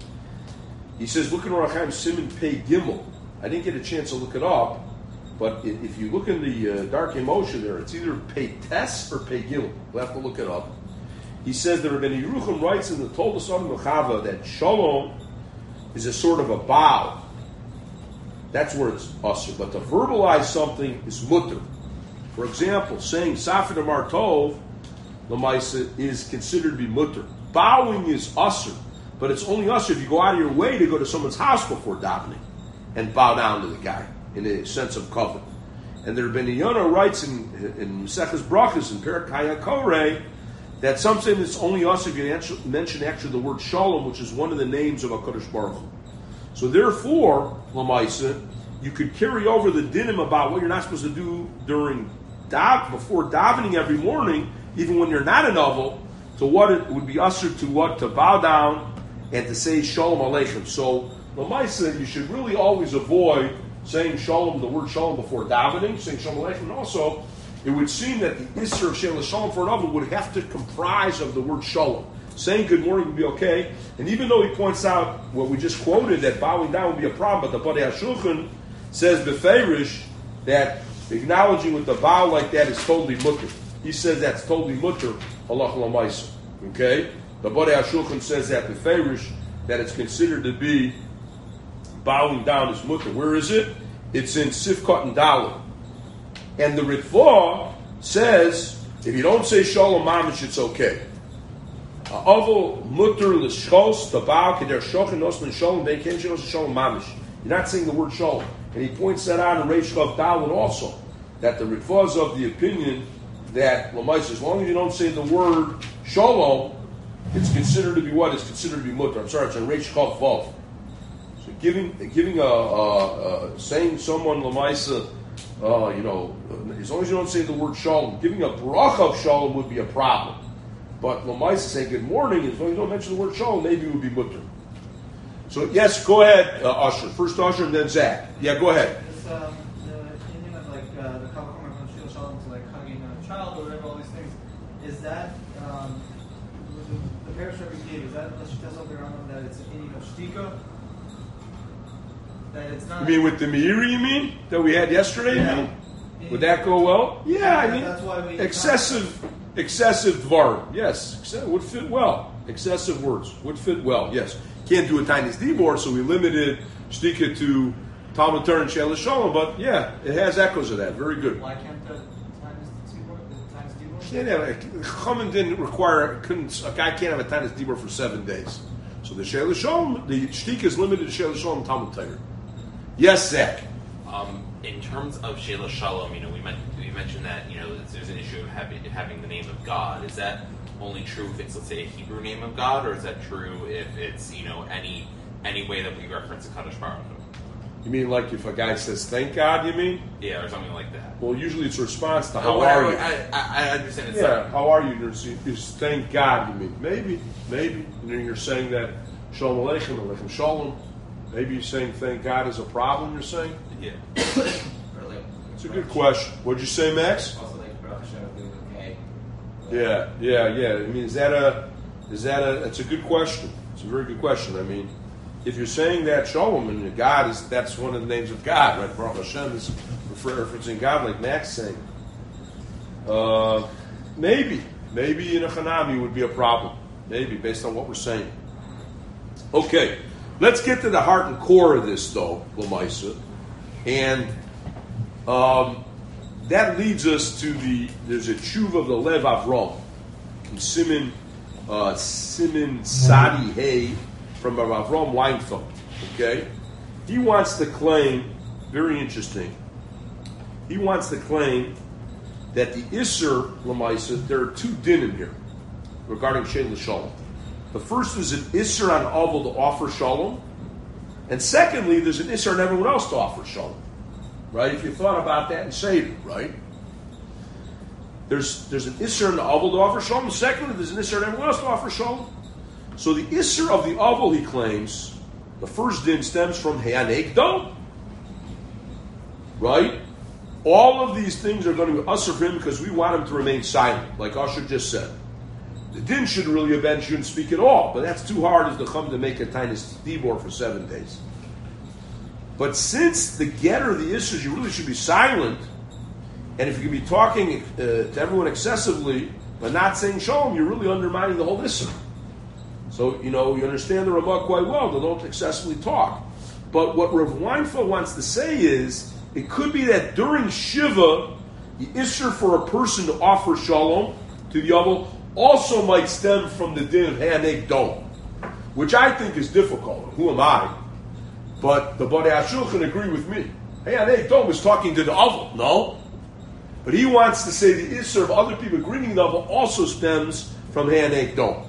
he says, look at Orach Chaim Siman Pei Gimel. I didn't get a chance to look it up, but if you look in the uh, Darkei Moshe there, it's either Pei Tes or Pei Gimel. We'll have to look it up. He says that Rabbi Yerucham writes in the Toldos Adam Mechava that Shalom is a sort of a bow. That's where it's usher. But to verbalize something is mutter. For example, saying Safed Amar Tov, Lamaisa, is considered to be mutter. Bowing is usher, but it's only usher if you go out of your way to go to someone's house before davening and bow down to the guy in a sense of covenant. And the Rebbeinu Yonah writes in in Maseches Brachos in Perak Hayakore that some say it's only usher if you mention actually the word Shalom, which is one of the names of HaKadosh Baruch Hu. So therefore, Lamaisa, you could carry over the dinim about what you're not supposed to do during dav, before davening every morning, even when you're not a novel, to what it would be usher to what to bow down and to say Shalom Aleichem. So, Lamaisa, you should really always avoid saying Shalom, the word Shalom before davening, saying Shalom Aleichem, and also it would seem that the Isser of Shalom Shalom for an oven would have to comprise of the word Shalom. Saying good morning would be okay, and even though he points out what we just quoted, that bowing down would be a problem, but the Badei HaShulchan says Beferish that acknowledging with the bow like that is totally mutter. He says that's totally mutter, halach l'maisa. Okay? The Badei HaShulchan says that Beferish that it's considered to be bowing down is mutter. Where is it? It's in Sifkot and Dalet. And the Ritva says if you don't say Shalom Mamish, it's okay. Avol mutter l'shchos the bow keder shochen osman Shalom they can't say Shalom Mamish. You're not saying the word Shalom. And he points that out in Reish Chav Dalet also, that the Ritva is of the opinion that Lamais, as long as you don't say the word Shalom, it's considered to be what? It's considered to be mutter. I'm sorry, it's in Reish Chav Vav. So giving giving a, a, a saying someone Lamais, uh, you know, as long as you don't say the word Shalom, giving a brach of Shalom would be a problem. But Lamais saying good morning, as long as you don't mention the word Shalom, maybe it would be mutter. So yes, go ahead, uh, Usher. First Usher and then Zach. Yeah, go ahead. It's um, the Indian of like uh, the Kavachomer from Shil Shalom to like hugging a child or whatever, all these things. Is that um, the, the parish that we gave? Is that the Shittas of the Rambam that it's an Indian of Shtika? That it's not. You mean with the Meiri? You mean that we had yesterday? Yeah. You mean? Would that go well? Yeah, yeah I mean that's why we excessive, excessive dvar. Yes, would fit well. Excessive words would fit well. Yes. Can't do a tiniest dibor, so we limited shtika to Talmud Torah and Sheila Shalom. But yeah, it has echoes of that. Very good. Why can't the tiniest dibor? The tiniest dibor? Yeah, yeah. Chachamim didn't require. Couldn't a guy can't have a tiniest dibor for seven days. So the Sheila Shalom, the shtika is limited to Sheila Shalom and Talmud Torah. Yes, Zach. Um, in terms of Sheila Shalom, you know, we, meant, we mentioned that you know there's an issue of having having the name of God. Is that only true if it's, let's say, a Hebrew name of God, or is that true if it's, you know, any any way that we reference a Kadosh Baruch Hu? You mean like if a guy says "Thank God"? You mean? Yeah, or something like that. Well, usually it's a response to "How Oh, are wait, you?" wait, I, I, I understand. It's Yeah, not, how are you? There's, there's thank God. You mean maybe, maybe. And then you're saying that Shalom Aleichem, Aleichem Shalom. Maybe you're saying thank God is a problem. You're saying yeah. Or like, it's a good question. What'd you say, Max? Also, like, Baruch Hashem, I'm doing okay. Yeah, yeah, yeah. I mean, is that a, is that a? It's a good question. It's a very good question. I mean, if you're saying that Shalom and God is, that's one of the names of God, right? Baruch Hashem is refer- referencing God, like Max saying. Uh, maybe, maybe in a Hanami would be a problem. Maybe based on what we're saying. Okay, let's get to the heart and core of this, though, Lamaisa, and um, that leads us to the. There's a tshuva of the Lev Avram, from Simin, uh, Simin Sadi Hay, from Avram Weinfeld. Okay, he wants to claim, very interesting. He wants to claim that the Isser Lamaisa, there are two dinim here regarding Sheila Shalom. The first is an Isser on Avel to offer Shalom, and secondly, there's an Isser on everyone else to offer Shalom. Right? If you thought about that and say it, right? There's there's an Isser on the Avel to offer Shalom, and secondly, there's an Isser on everyone else to offer Shalom. So the Isser of the Avel, he claims, the first din stems from He'anek Dom. Right? All of these things are going to be usher for him because we want him to remain silent, like Usher just said. The din should really have been shouldn't speak at all, but that's too hard as the chum to make a tiny dibor for seven days. But since the getter of the issues, you really should be silent, and if you can be talking uh, to everyone excessively but not saying shalom, you're really undermining the whole issue. So you know you understand the Ramah quite well. They don't excessively talk. But what Rav Weinfeld wants to say is, it could be that during Shiva, the Isser for a person to offer Shalom to the Yavel also might stem from the din of Haneg Dom, which I think is difficult. Who am I? But the Badei HaShulchan agree with me. Haneg Dom is talking to the Yavel, no? But he wants to say the Isser of other people greeting the Yavel also stems from Haneg Dom.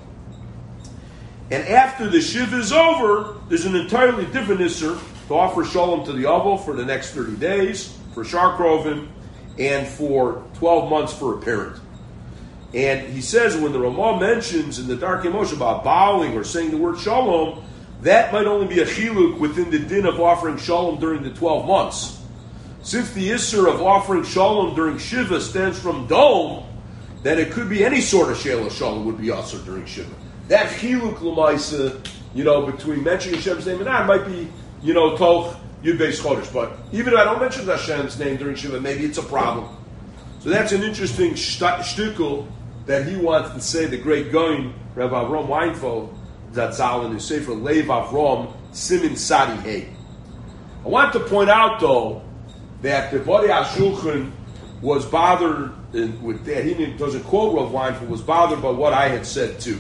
And after the Shiva is over, there's an entirely different Isser to offer Shalom to the Yavel for the next thirty days, for Shar Krovim, and for twelve months for a parent. And he says when the Ramah mentions in the Darkei Moshe about bowing or saying the word Shalom, that might only be a chiluk within the din of offering Shalom during the twelve months. Since the Isser of offering Shalom during Shiva stems from Dom, then it could be any sort of Sheila Shalom would be Asr during Shiva. That chiluk l'maisa, you know, between mentioning Hashem's name and not might be, you know, Toch, Yud Beis Chodesh. But even if I don't mention Hashem's name during Shiva, maybe it's a problem. So that's an interesting shtickle that he wants to say, the great Goin, Rabbi Avram Weinfeld, Zatzal, in his Sefer Lev Avram, Simin Sadi Hay. I want to point out, though, that the Badei HaShulchan was bothered in, with that. He doesn't quote Rav Weinfeld, was bothered by what I had said, too.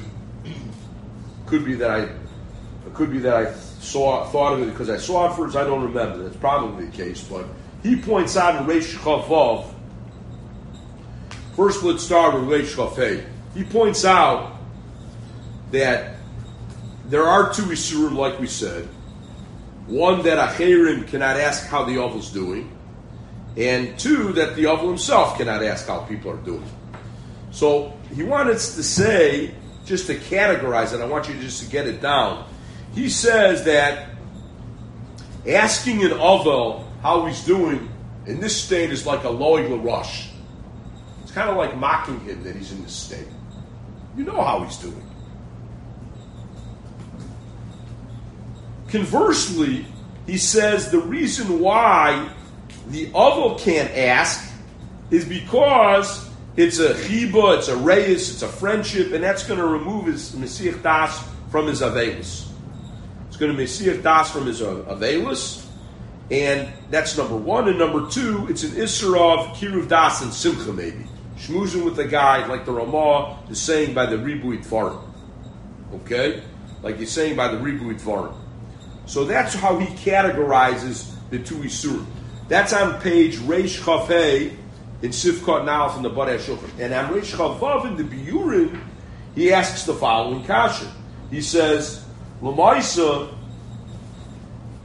Could be that I, it could be that I saw thought of it because I saw it first. I don't remember. That's probably the case. But he points out in Reish Chavav. First, let's start with Reish Chavei. He points out that there are two isurim, like we said. One, that Acherim cannot ask how the Yovel's doing, and two, that the Yovel himself cannot ask how people are doing. So he wanted us to say, just to categorize it, I want you just to get it down. He says that asking an Ovel how he's doing in this state is like a loig l'rosh. It's kind of like mocking him that he's in this state. You know how he's doing. Conversely, he says the reason why the Ovel can't ask is because it's a chiba, it's a reis, it's a friendship, and that's going to remove his Mesiach Das from his Avelis. It's going to Mesiach Das from his Avelis, and that's number one. And number two, it's an Isser of Kiruv Das and Simcha, maybe. Shmuzing with the guy, like the Ramah is saying by the Ribui Dvarim. Okay? Like he's saying by the Ribui Dvarim. So that's how he categorizes the two Isurim. That's on page Reish Chavei in Sifkot Nal from the Badei HaShulchan. And on Reish Chavav in the Biurim, he asks the following kasha. He says, L'maisa,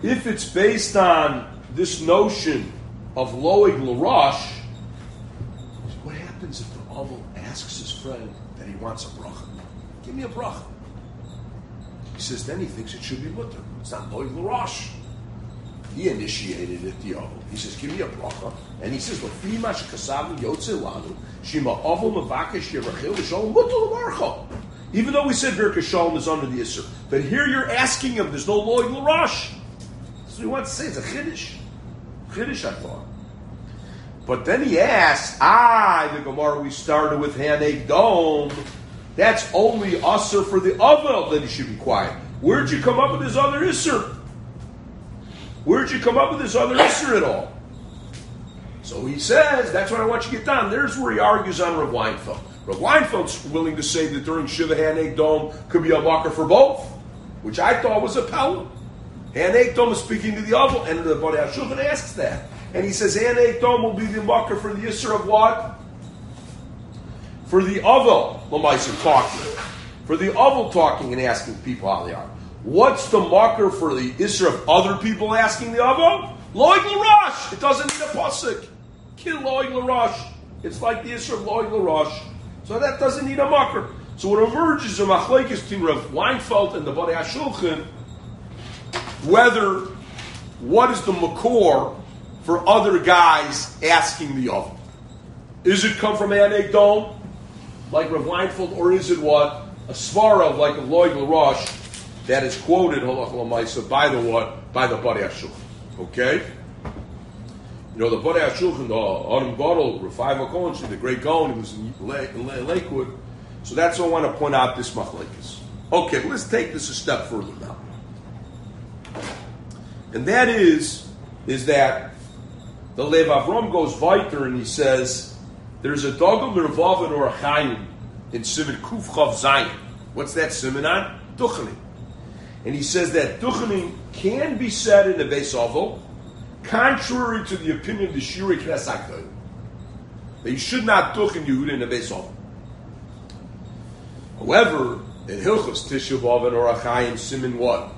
if it's based on this notion of loig l'rosh, what happens if the oval asks his friend that he wants a bracha? Give me a bracha. He says then he thinks it should be mutter. It's not loig l'rosh. He initiated it, the oval. He says, give me a bracha. And he says, L'fi ma shekasavu yotze lanu, shima oval mevakesh yerachil v'sholom mutter l'marcha. Even though we said Birkas Shalom is under the Isser. But here you're asking him, there's no loig l'rosh. So he wants to say, it's a chiddush. Chiddush, I thought. But then he asks, ah, the Gemara we started with Haneg Dome, that's only Usser for the Avel that he should be quiet. Where'd you come up with this other Isser? Where'd you come up with this other Isser at all? So he says, that's what I want you to get down. There's where he argues on Rav Weinfeld. Rav Weinfeld's willing to say that during Shiva Haneg Dome could be a marker for both, which I thought was a Pella. Haneg Dome is speaking to the Avel, and the Bnei HaShulchan asks that. And he says, Haneg Dome will be the marker for the Isser of what? For the Avel, Lamaisim talking. For the Avel talking and asking people how they are. What's the marker for the Isser of other people asking the Avel? Loig l'rosh. It doesn't need a pasuk. Kill loig l'rosh. It's like the Isser of loig l'rosh. So that doesn't need a marker. So what emerges in Machlekes between Rav Weinfeld and the Bnei HaShulchan, whether, what is the makor for other guys asking the oven? Is it come from Haneg Dome, like Rav Weinfeld, or is it what? A svara of like a loig l'rosh that is quoted halach l'maisa by the what? By the Bnei HaShulchan. Okay? You know, the Bnei HaShulchan, the Adam Gadol, Rafai Vakohen, the great Gaon, he was in Lakewood. So that's what I want to point out this machlekes. Okay, let's take this a step further now. And that is, is that the Lev Avram goes weiter and he says, there's a dogel mervav or a chayim in Siman Kuf Chav Zayin. What's that Siman on? Duchening. And he says that duchening can be said in the Beis Ovel, contrary to the opinion of the Shirei Knes HaKohen, that you should not duchen Yehud in the Beis Ovel. However, in Hilchos Tisha B'Av and Orach Chaim Siman what?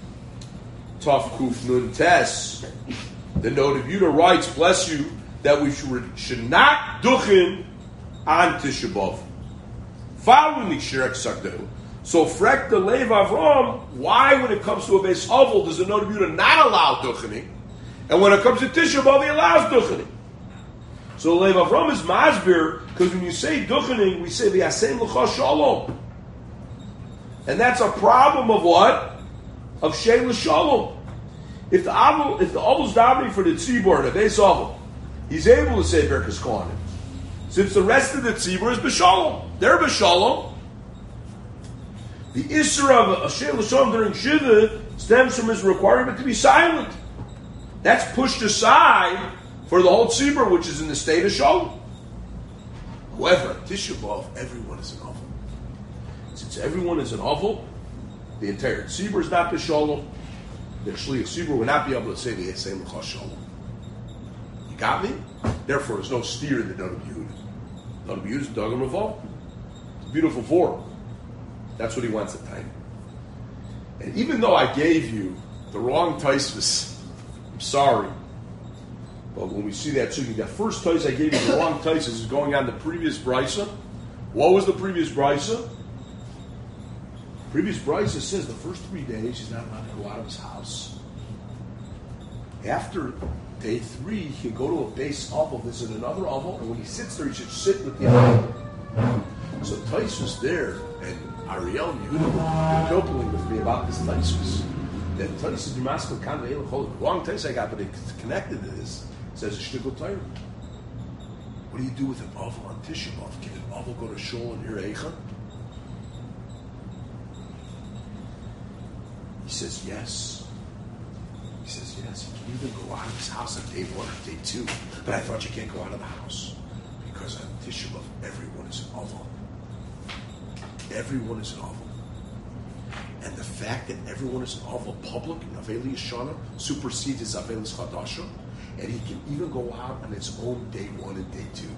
Taf Kuf Nun Tes, the note of Yudah writes, bless you, that we should, should not duchen on Tisha B'Av. Following the Shirek Sakdehu. So, Frek the Lev Avram, why, when it comes to a Beis Ovel, does the note of Yudah not allow duchening? And when it comes to Tisha B'Av, he allows duchening. So, Lev Avram is masbir, because when you say duchening, we say v'yasem l'cha shalom. And that's a problem of what? Of Sheila Shalom. If the Avel, if the Avel's davening for the Tzibor, the Beis Ovel, he's able to say Berkas Kohanim. Since the rest of the Tzibor is B'Shalom. They're B'Shalom. The Isser of a Sheila Shalom during Shiva stems from his requirement to be silent. That's pushed aside for the whole Tzibor, which is in the state of Shalom. However, Tisha B'Av, everyone is an Avel. Since everyone is an Avel, the entire Tzibur is not B'Shalom. The Shliach Tzibur would not be able to say the Yesem L'cha Shalom. You got me? Therefore, there's no steer in the Dog of Yehud. Dog of Yehud is Dog of Revolve. It's a beautiful form. That's what he wants at time. And even though I gave you the wrong Taisvis, I'm sorry. But when we see that sugi, that first Tais I gave you the wrong Taisis is going on the previous Brisa. What was the previous Brisa? Previous Brisa says the first three days he's not allowed to go out of his house. After day three, he can go to a base oval, visit another oval, and when he sits there, he should sit with the oval. So Tais was there, and Ariel Yehuda was joking with me about this Tais was that Tais is Damascus kind of the wrong Tais I got, but it's connected to this. It says a shtickle Torah. What do you do with an oval on Tisha B'Av? Can an oval go to shul and hear Eicha? He says yes. He says yes. He can even go out of his house on day one or day two. But I thought you can't go out of the house because on Tisha B'Av everyone is an oval. Everyone is an oval. And the fact that everyone is an oval public in Aveli Yeshana supersedes his Avelis Chadasha, and he can even go out on his own day one and day two.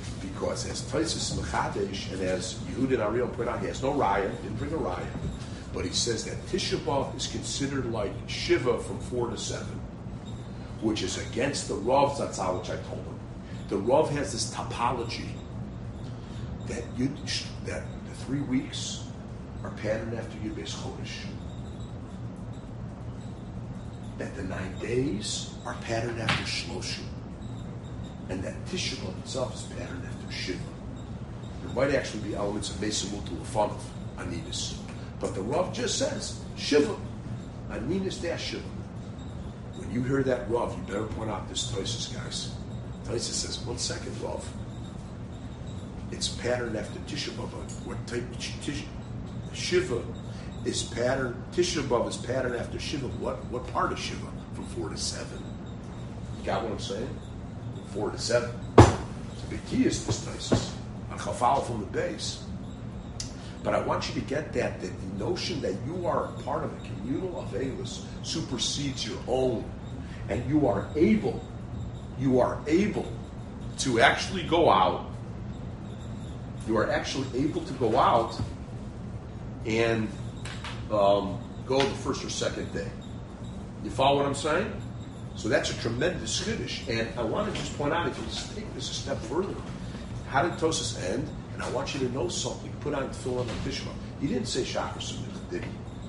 Because as Taisus Mechadesh and as Yehud and Ariel point out, he has no raya, didn't bring a raya. But he says that Tisha B'Av is considered like Shiva from four to seven, which is against the Rav Zatzal, which I told him. The Rav has this topology that you that the three weeks are patterned after Yud Beis Chodesh. That the nine days are patterned after Shloshim. And that Tisha B'Av itself is patterned after Shiva. There might actually be elements of Mesa Mutu Lefanov, Aninus. But the Rav just says, Shiva. Aninus dash Shiva. When you hear that Rav, you better point out this Tosis, guys. Tosis says, one second, Rav. It's patterned after Tisha B'Av. What type of Tisha? Shiva is patterned, Tisha B'Av is patterned after Shiva. What what part of Shiva? From four to seven. You got what I'm saying? From four to seven. So the key is this Tosis. A chafal from the base. But I want you to get that, that the notion that you are a part of a communal Avelis supersedes your own. And you are able, you are able to actually go out, you are actually able to go out and um, go the first or second day. You follow what I'm saying? So that's a tremendous chiddush. And I want to just point out, if you just take this a step further, how did Tosis end? And I want you to know something. Put on tefillin on Tisha B'Av. He didn't say Shachar Sunnah, did he?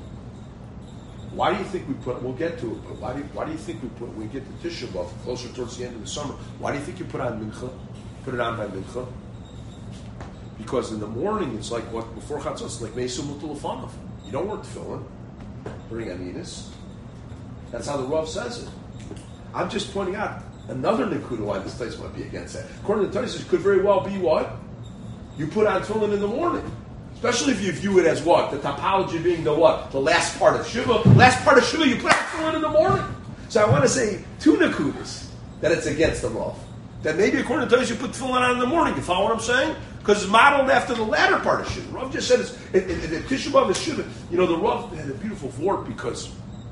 Why do you think we put? We'll get to it. But why do you, why do you think we put? When we get to Tisha B'Av closer towards the end of the summer, why do you think you put on Mincha? Put it on by Mincha? Because in the morning it's like what before Chatzos, it's like Mesa Mutu Lefanov. You don't work tefillin during Aninus. That's how the Rav says it. I'm just pointing out another nekuda why this place might be against that. According to the Tosis, it could very well be what? You put on tefillin in the morning. Especially if you view it as what? The topology being the what? The last part of Shiva. Last part of Shiva, you put on tefillin in the morning. So I want to say two nekudas that it's against the Rav. That maybe according to Tosis, you put tefillin on in the morning. You follow what I'm saying? Because it's modeled after the latter part of Shiva. Rav just said it's, it, it, it, Tisha B'Av is Shiva. You know, the Rav had a beautiful word because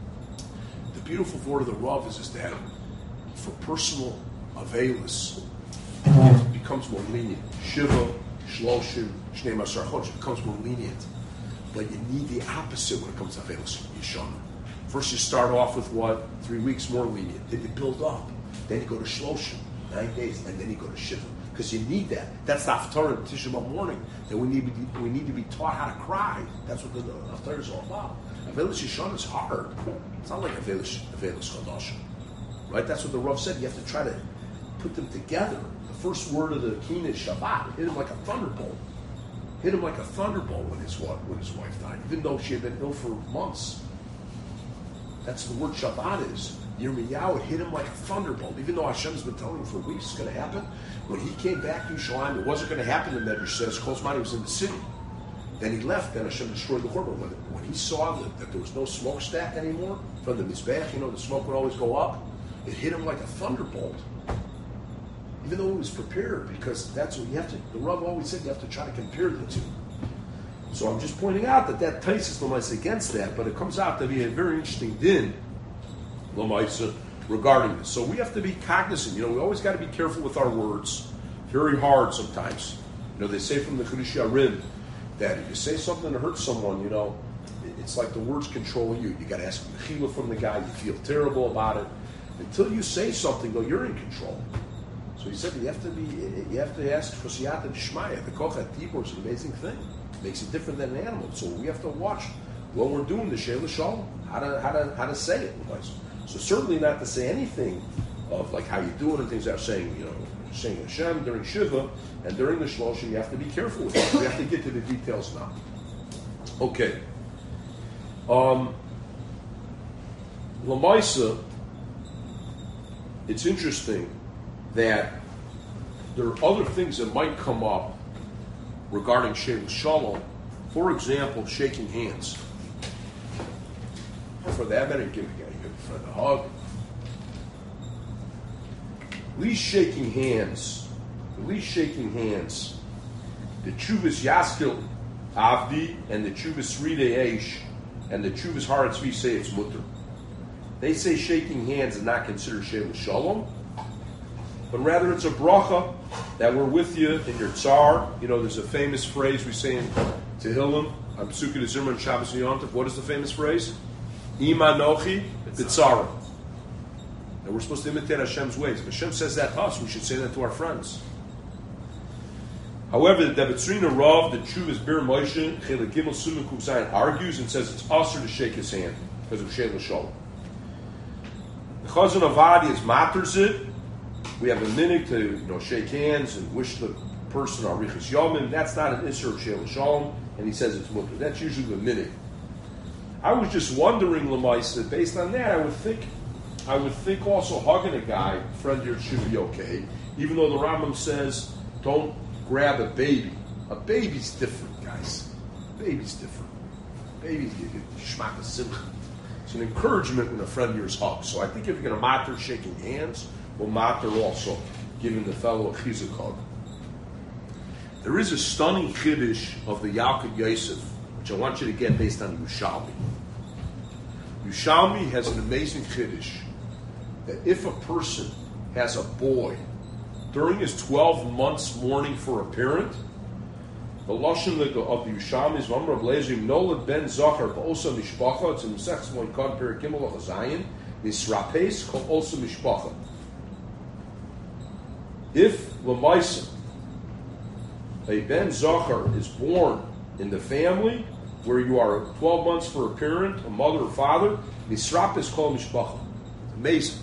the beautiful word of the Rav is, is that for personal Avelis, it becomes more lenient. Shiva, Shloshim, Shnei Masar Chodesh becomes more lenient. But you need the opposite when it comes to Avelis Yeshana. First you start off with what? Three weeks more lenient. Then you build up. Then you go to Shloshim, nine days, and then you go to Shiva. Because you need that. That's the Haftarah in Tisha B'Av morning. That we need, to be, we need to be taught how to cry. That's what the, the Haftarah is all about. Avelis Yeshana is hard. It's not like Avelis Chodashim. Right? That's what the Rav said. You have to try to put them together. The first word of the Kina is Shabbat. Hit him like a thunderbolt. Hit him like a thunderbolt when his, when his wife died, even though she had been ill for months. That's the word Shabbat is. Yirmiyahu hit him like a thunderbolt. Even though Hashem's been telling him for weeks it's going to happen, when he came back to Yerushalayim, it wasn't going to happen. The Medrash says, Kolzman, he was in the city. Then he left, then Hashem destroyed the Korban. When, when he saw that, that there was no smokestack anymore from the Mizbech, you know, the smoke would always go up, it hit him like a thunderbolt. Even though he was prepared, because that's what you have to, the Rav always said, you have to try to compare the two. So I'm just pointing out that that Taisus Lamaisa against that, but it comes out to be a very interesting din, Lamaisa, regarding this. So we have to be cognizant, you know, we always got to be careful with our words. Very hard sometimes. You know, they say from the Kodesh Yarim that if you say something that hurts someone, you know, it's like the words control you. You got to ask mechila from the guy, you feel terrible about it. Until you say something, though, you're in control. So he said you have to be, you have to ask for siyata d'shmaya. The kochat tibor is an amazing thing. It makes it different than an animal. So we have to watch what we're doing, the sheila shalom, how to how to how to say it. So certainly not to say anything of like how you do it and things that are saying, you know, saying Hashem during Shiva and during the Shloshim. You have to be careful with that. We have to get to the details now. Okay. Um, Lamaisa, it's interesting that there are other things that might come up regarding Sheila Shalom. For example, shaking hands. For that matter, give a friend a hug. At least shaking hands. At least shaking hands. The Chuvas Yaskil Avdi and the Chuvas Ride Eish and the Chuvas Haratzvi say it's mutter. They say shaking hands is not considered Sheila Shalom. but rather it's a bracha that we're with you in your tsar. You know, there's a famous phrase we say in Tehillim, on Pesukei de Zimra and Shabbos and Yom Tov. What is the famous phrase? Ima nochi b'tzara. And we're supposed to imitate Hashem's ways. If Hashem says that to us, we should say that to our friends. However, the Debetzrina Rav, the Chuvas Bir Moshe, Chelik Gimel Suman Kuf Zayin, argues and says it's usher to shake his hand because of Sheila Shalom. The Chazon Avadi is matters it. We have a minute to you know shake hands and wish the person Arichas Yomim. That's not an Isser of Sheila Shalom, and he says it's mutter. That's usually the minute. I was just wondering, Lamaisa, based on that, I would think, I would think also hugging a guy, friend here, should be okay, even though the Rambam says don't grab a baby. A baby's different, guys. A baby's different. Babies get shmak a simcha. It's an encouragement when a friend of yours hugs. So I think if you're going to matter shaking hands, well, matter also giving the fellow a chizuk hug. There is a stunning chiddush of the Yalkut Yosef, which I want you to get based on Yushalmi. Yushalmi has an amazing chiddush that if a person has a boy during his twelve months mourning for a parent, the lashon of the Yushalmi is Vamrav Lezim Nolad Ben Zachar Ba'osa Mishpacha. It's in Mesech Moed Kod Perik Gimel Achazayin. Nisrapes Kol Osa Mishpacha. If Lamaisa, a Ben Zachar is born in the family where you are twelve months for a parent, a mother or father, Nisrapes Kol Mishpacha. It's amazing.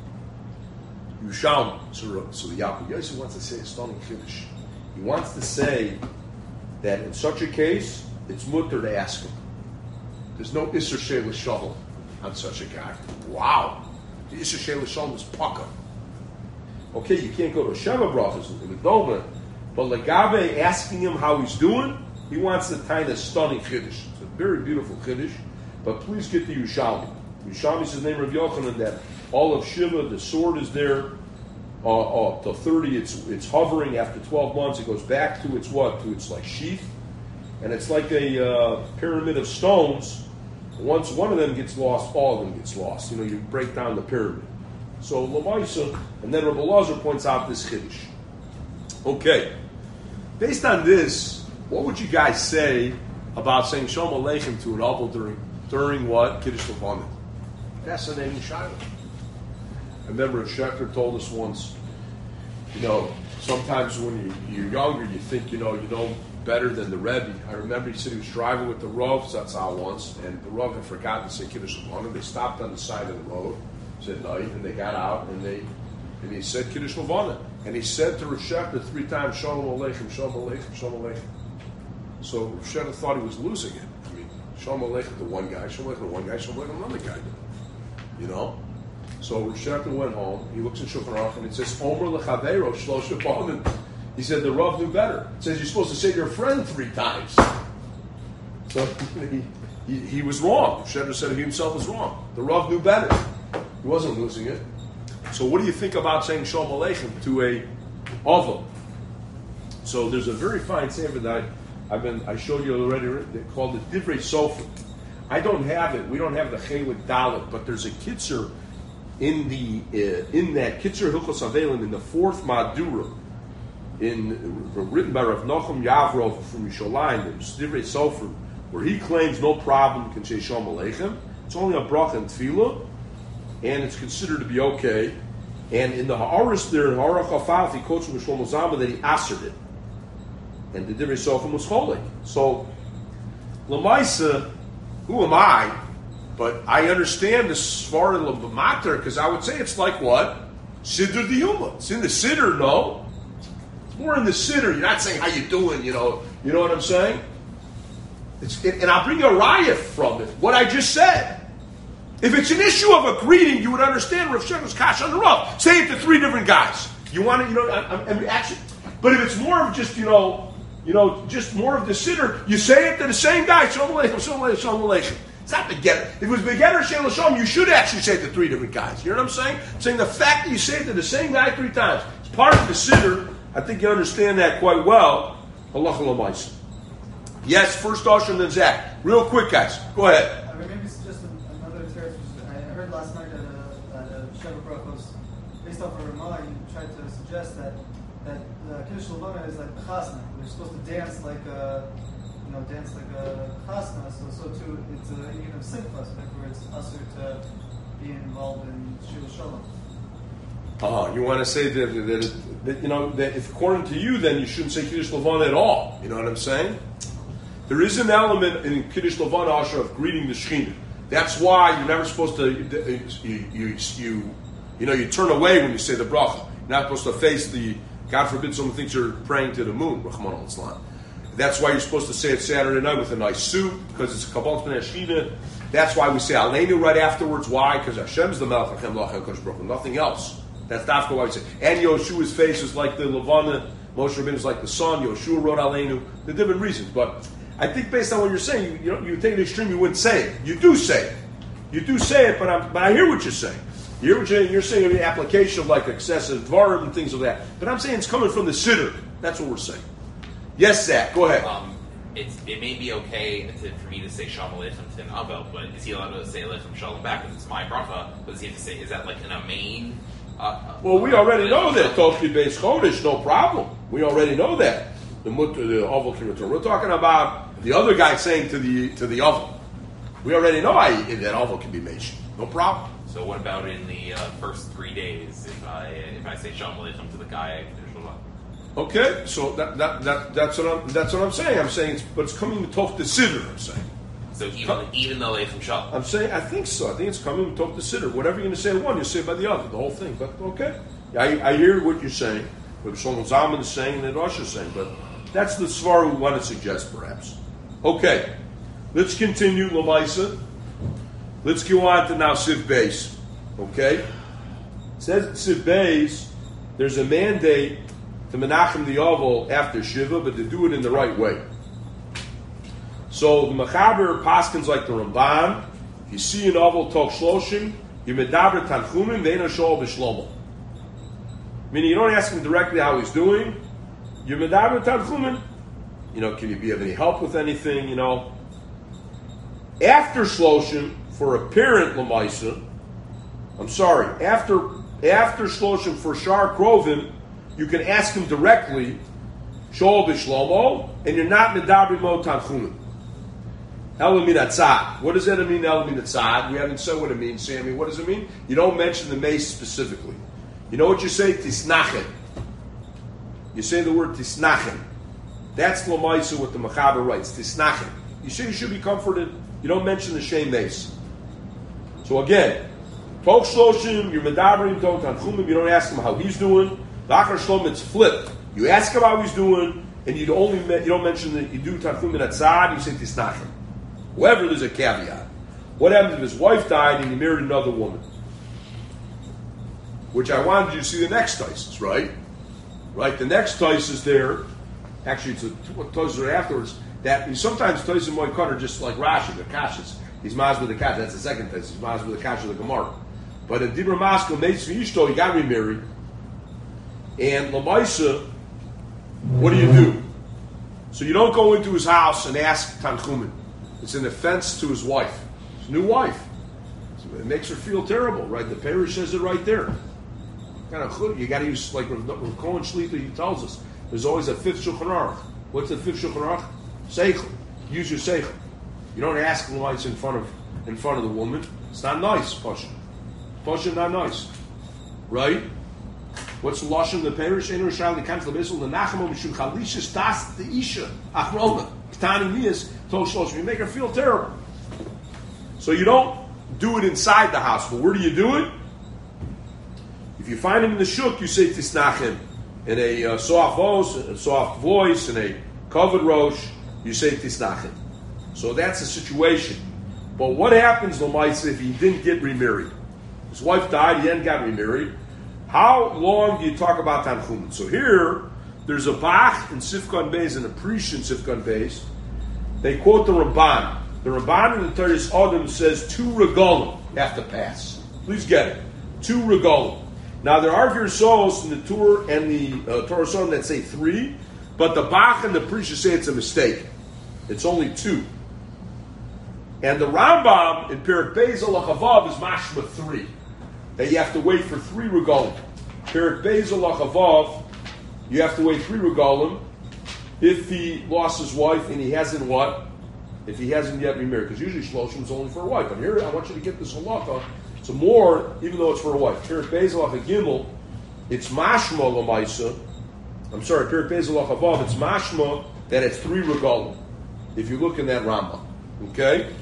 Yushalmi. So, so the Yalkut Yosef wants to say a stunning chiddush. He wants to say that in such a case, it's mutter to ask him. There's no Isser Sheila Shalom on such a guy. Wow. The Isser Sheila Shalom is paka. Okay, you can't go to Sheva Brachas in the Doma, but Lagabe asking him how he's doing, he wants the kind of stunning chiddush. It's a very beautiful chiddush, but please get the Yushalmi. Yushalmi is the name of Yochanan that all of Shiva, the sword is there, uh, uh, till thirty, it's it's hovering. After twelve months, it goes back to its what? To its like sheath, and it's like a uh, pyramid of stones. Once one of them gets lost, all of them gets lost. You know, you break down the pyramid. So Lamaisa, and then Rabbi Lazar points out this chiddush. Okay, based on this, what would you guys say about saying Shalom Aleichem to an Abel during during what Kiddush Levanim? Fascinating shiloh. I remember a Shechter told us once, you know, sometimes when you, you're younger, you think, you know, you know better than the Rebbe. I remember he said he was driving with the Rav Zatzal once, and the Rav had forgotten to say Kiddush Levanim. They stopped on the side of the road, said night, and they got out, and they and he said Kiddush Levanim. And he said to Rav Shechter three times, Shalom Aleichem, Shalom Aleichem, Shalom Aleichem. So Rav Shechter thought he was losing it. I mean, Shalom Aleichem to one guy, Shalom Aleichem to one guy, Shalom Aleichem to another guy. You know? So Rav Shechter went home, he looks in Shulchan Aruch, and it says, Omer lechaveiro shlosha pa'amim. He said the Rav knew better. It says you're supposed to say to your friend three times. So he, he, he was wrong. Rav Shechter said he himself was wrong. The Rav knew better. He wasn't losing it. So what do you think about saying Shalom Aleichem to a Oval? So there's a very fine sefer that I, I've been I showed you already called the Divrei Sofer. I don't have it. We don't have the Chelik Dalet, but there's a Kitzer in the uh, in that Kitzer Hilchos Avelim in the fourth Madura, in written by Rav Nachum Yavrov from Yerushalayim, there's Divrei Sofer, where he claims no problem can say Shalom Aleichem. It's only a bracha and tefillah, and it's considered to be okay. And in the Ha'aris there, in Ha'arach Hafaf, he quotes from Shlomo Zalman that he answered it. And the Divrei Sofer was holy. So, Lamaisa, who am I? But I understand the Svar Mater, because I would say it's like what? Siddur Diyuma. It's in the Siddur, no? It's more in the Siddur. You're not saying how you doing, you know. You know what I'm saying? It's, and I'll bring you a riot from it. What I just said. If it's an issue of a greeting, you would understand Rav Shechel's kash on the Rav. Say it to three different guys. You want to, you know, I, I mean, actually. But if it's more of just, you know, you know, just more of the Siddur, you say it to the same guy. Shalom Aleichem, Shalom Aleichem, Shalom Aleichem. It's not Begetter. If it was Begetter Shalom Shalom, you should actually say it to three different guys. You know what I'm saying? I'm saying the fact that you say it to the same guy three times, it's part of the Siddur. I think you understand that quite well. Halacha l'maisa. Yes, first Osham, then Zach. Real quick, guys. Go ahead. I mean, maybe it's just another terrace. I heard last night that uh, that uh, Sheva Brachos, based off of Ramah, tried to suggest that that the Kiddush Levana is like the chasna. They're supposed to dance like a, you know, dance like a chasna. So so too, it's a union of simcha, where it's usher to be involved in shul shalom. Uh, you want to say that, that, it, that you know that if according to you, then you shouldn't say Kiddush Levana at all. You know what I'm saying? There is an element in Kiddush Levana Asher of greeting the Shekhinah. That's why you're never supposed to you you you you know you turn away when you say the bracha. You're not supposed to face the. God forbid someone thinks you're praying to the moon. Rahman al-Islam. That's why you're supposed to say it Saturday night with a nice suit because it's a Kabbalah B'nai Shekhinah. That's why we say Aleinu right afterwards. Why? Because Hashem's the Melech Hashem Lachem Kodesh Baruch Hu. Nothing else. That's Dafka why we say. And Yoshua's face is like the Levana. Moshe Rabbeinu is like the sun. Yoshua wrote Aleinu. There are different reasons, but I think based on what you're saying, you, you know, you take it extreme. You wouldn't say it. You do say it. You do say it, but I'm, but I hear what you're saying. You hear what you're, you're saying the application of like excessive dvarim and things of like that. But I'm saying it's coming from the siddur. That's what we're saying. Yes, Zach. Go ahead. Um, it's, it may be okay to, for me to say Shalom Aleichem to an Avel, but is he allowed to say Aleichem Shalom back? Because it's my bracha. But does he have to say? Is that like in a main? Uh, Well, we already know that Toki Beis Chodesh, no problem. We already know that the mutter, the oval can return. We're talking about the other guy saying to the to the oval. We already know I, that oval can be mentioned. No problem. So what about in the uh, first three days? If I if I say Shalom Aleichem to the guy, I can do Shalom. Okay, so that, that, that that's what I'm that's what I'm saying. I'm saying, it's, but it's coming to talk the siddur. I'm saying. So even even the Aleichem Shalom. I'm saying I think so. I think it's coming to talk the siddur. Whatever you're going to say one, you say it by the other, the whole thing. But okay, I, I hear what you're saying. What Shlomo Zalman is saying and Rosh is saying, but that's the svar we want to suggest, perhaps. Okay, let's continue Lamaisa. Let's go on to now Siv Beis. Okay, it says in Siv Beis there's a mandate to Menachem the Oval after Shiva, but to do it in the right way. So the Mechaber paskins like the Ramban. If you see an Oval Tok Shloshim, you medaber Tanchumim ve'ena shol b'shlomo. Meaning you don't ask him directly how he's doing. You medaber Tanchumim. You know, can you be of any help with anything? You know, after Shloshim for a parent Lamaisa. I'm sorry. After after Shloshim for Shar Krovim, you can ask him directly, Shol b'shlomo, and you're not medaber mo Tanchumim. Elamin atzad. What does that mean, Elamin atzad? We haven't said what it means, Sammy. What does it mean? You don't mention the mace specifically. You know what you say? Tisnachem. You say the word tisnachem. That's Lamaisa what the Mechaber writes. Tisnachem. You say you should be comforted. You don't mention the shem mace. So again, Tok Shloshim, you're medabrim Tok Tanchumim, you don't ask him how he's doing. L'achar Shlom, it's flipped. You ask him how he's doing, and you only you don't mention that you do Tanchumim atzad, you say tisnachem. However, there's a caveat. What happens if his wife died and he married another woman? Which I wanted you to see the next Taisus, right? Right? The next Taisus there, actually it's a Taisus afterwards, that sometimes Taisus and Moed are just like Rashi, the Kashas. He's Maz with the Kash, that's the second Taisus. He's Maz with the Kash of the Gemara. But in Dibra Maskell, Meitz V'Ishto, he got remarried. And Lamaisa, what do you do? So you don't go into his house and ask Tanchumin. It's an offense to his wife, his new wife. So it makes her feel terrible, right? The parish says it right there. Kind of, you got to use like Rav Cohen Shlita. He tells us there's always a fifth Shulchan Aruch. What's the fifth Shulchan Aruch? Seichel. Use your seichel. You don't ask him why it's in front of in front of the woman. It's not nice, Pasha. Pasha, not nice, right? What's the lashon the parish? Enu Yisrael the comes to the Bissel the Nachamon Mishum Chalishas Das the Isha Achrona Ktani Mias Tol Shloshim. You make her feel terrible. So you don't do it inside the house. But where do you do it? If you find him in the shuk, you say Tisnachem in a uh, soft voice, a soft voice, in a covered rosh. You say Tisnachem. So that's the situation. But what happens, Lamaisa, if he didn't get remarried? His wife died. He hadn't got remarried. How long do you talk about Tanchumin? So here, there's a Bach in Sifkan Beis and a Prish in Sifkan Beis. They quote the Ramban. The Ramban in the Teres Adam says two regalim have to pass. Please get it. Two regalim. Now there are Gersos in the Tur and the uh, Torah Sodom that say three, but the Bach and the Prish say it's a mistake. It's only two. And the Rambam in Perek Beis Al Chavav is mashma three. That you have to wait for three regalim. Perik Beis Alachavav, you have to wait three regalim. If he lost his wife and he hasn't what? If he hasn't yet remarried, because usually shloshim is only for a wife. But here, I want you to get this halacha. So more, even though it's for a wife. Perik Beis Halacha Gimel, it's mashma l'maisa. I'm sorry, Perik Beis Halacha Vav, it's mashma that it's three regalim. If you look in that Rambam, okay.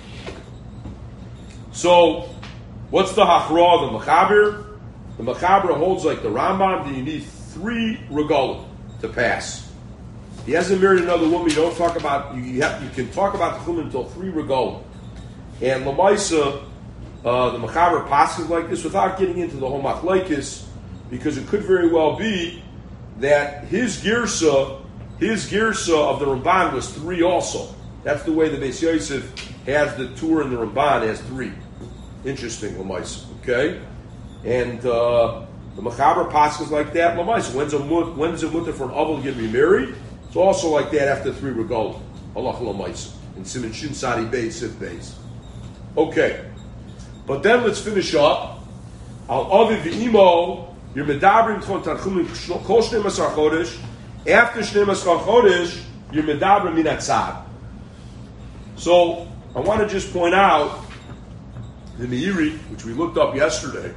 So, what's the hachra? The mechaber. The mechaber holds like the Rambam that you need three regalim to pass. He hasn't married another woman. You don't talk about you. You, have, you can talk about the chum until three regalim. And lamaisa, uh, the mechaber passes like this without getting into the whole machlekes, because it could very well be that his girsa, his girsa of the Ramban was three also. That's the way the Beis Yosef has the tour, and the Ramban has three. Interesting, lamaisa. Okay, and uh, the mechaber passes like that. Lamaisa, when's a mut, when's a mutter for an avol get remarried? It's also like that after three regalim. Allah lamaisa in Siman Shin Sadi Beis Sif Beis. Okay, but then let's finish up. Al aviv v'imo, you're medabrim tchon tanchumim kol shnei masar chodesh. After shnei masar chodesh, you're medabrim min atzad. So I want to just point out the Meiri, which we looked up yesterday.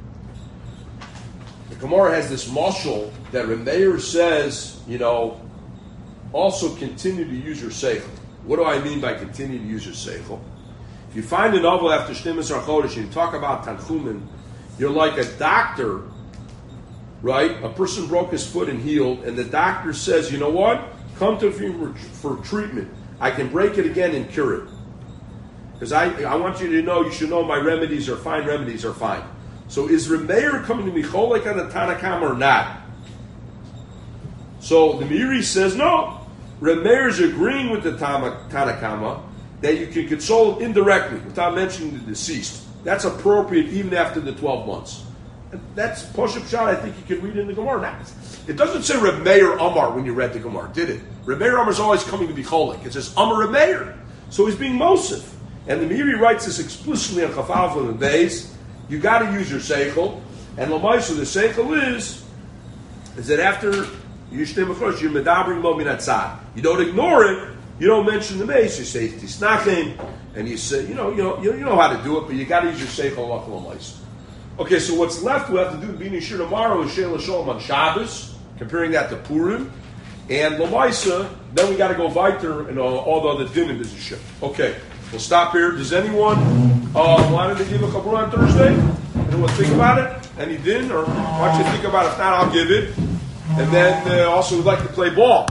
The Gemara has this mashal that Reb Meir says, you know, also continue to use your seichel. What do I mean by continue to use your seichel? If you find a novel after Shnei Masar Chodesh and you talk about Tanchumen, you're like a doctor, right? A person broke his foot and healed, and the doctor says, you know what? Come to me for, for treatment. I can break it again and cure it. Because I, I want you to know, you should know my remedies are fine, remedies are fine. So is Reb Meir coming to me cholek on the Tanakama or not? So the Meiri says, no. Reb Meir is agreeing with the Tanakama that you can console indirectly without mentioning the deceased. That's appropriate even after the twelve months. And that's Poshup Shad, I think you can read in the Gemara. Now, it doesn't say Reb Meir Amar when you read the Gemara, did it? Reb Meir Amar is always coming to be cholik. It says Amar Reb Meir. So he's being Mosif. And the Meiri writes this explicitly on Chafal for the days. You got to use your seichel. And Lamaisa, the seichel is, is that after you medabring lo min atzad. You don't ignore it. You don't mention the mace. You say tisnachim, and you say, you know, you know, you know how to do it, but you got to use your seichel lachol. Okay, so what's left we have to do being shir tomorrow is sheila shalom on Shabbos, comparing that to Purim, and lamaisa. Then we got to go weiter and all, all the other dinim is a shir. Okay, we'll stop here. Does anyone uh, want to give a kabur on Thursday? Anyone think about it? Any din, or why don't you think about it? If not, I'll give it. And then uh, also we'd like to play ball.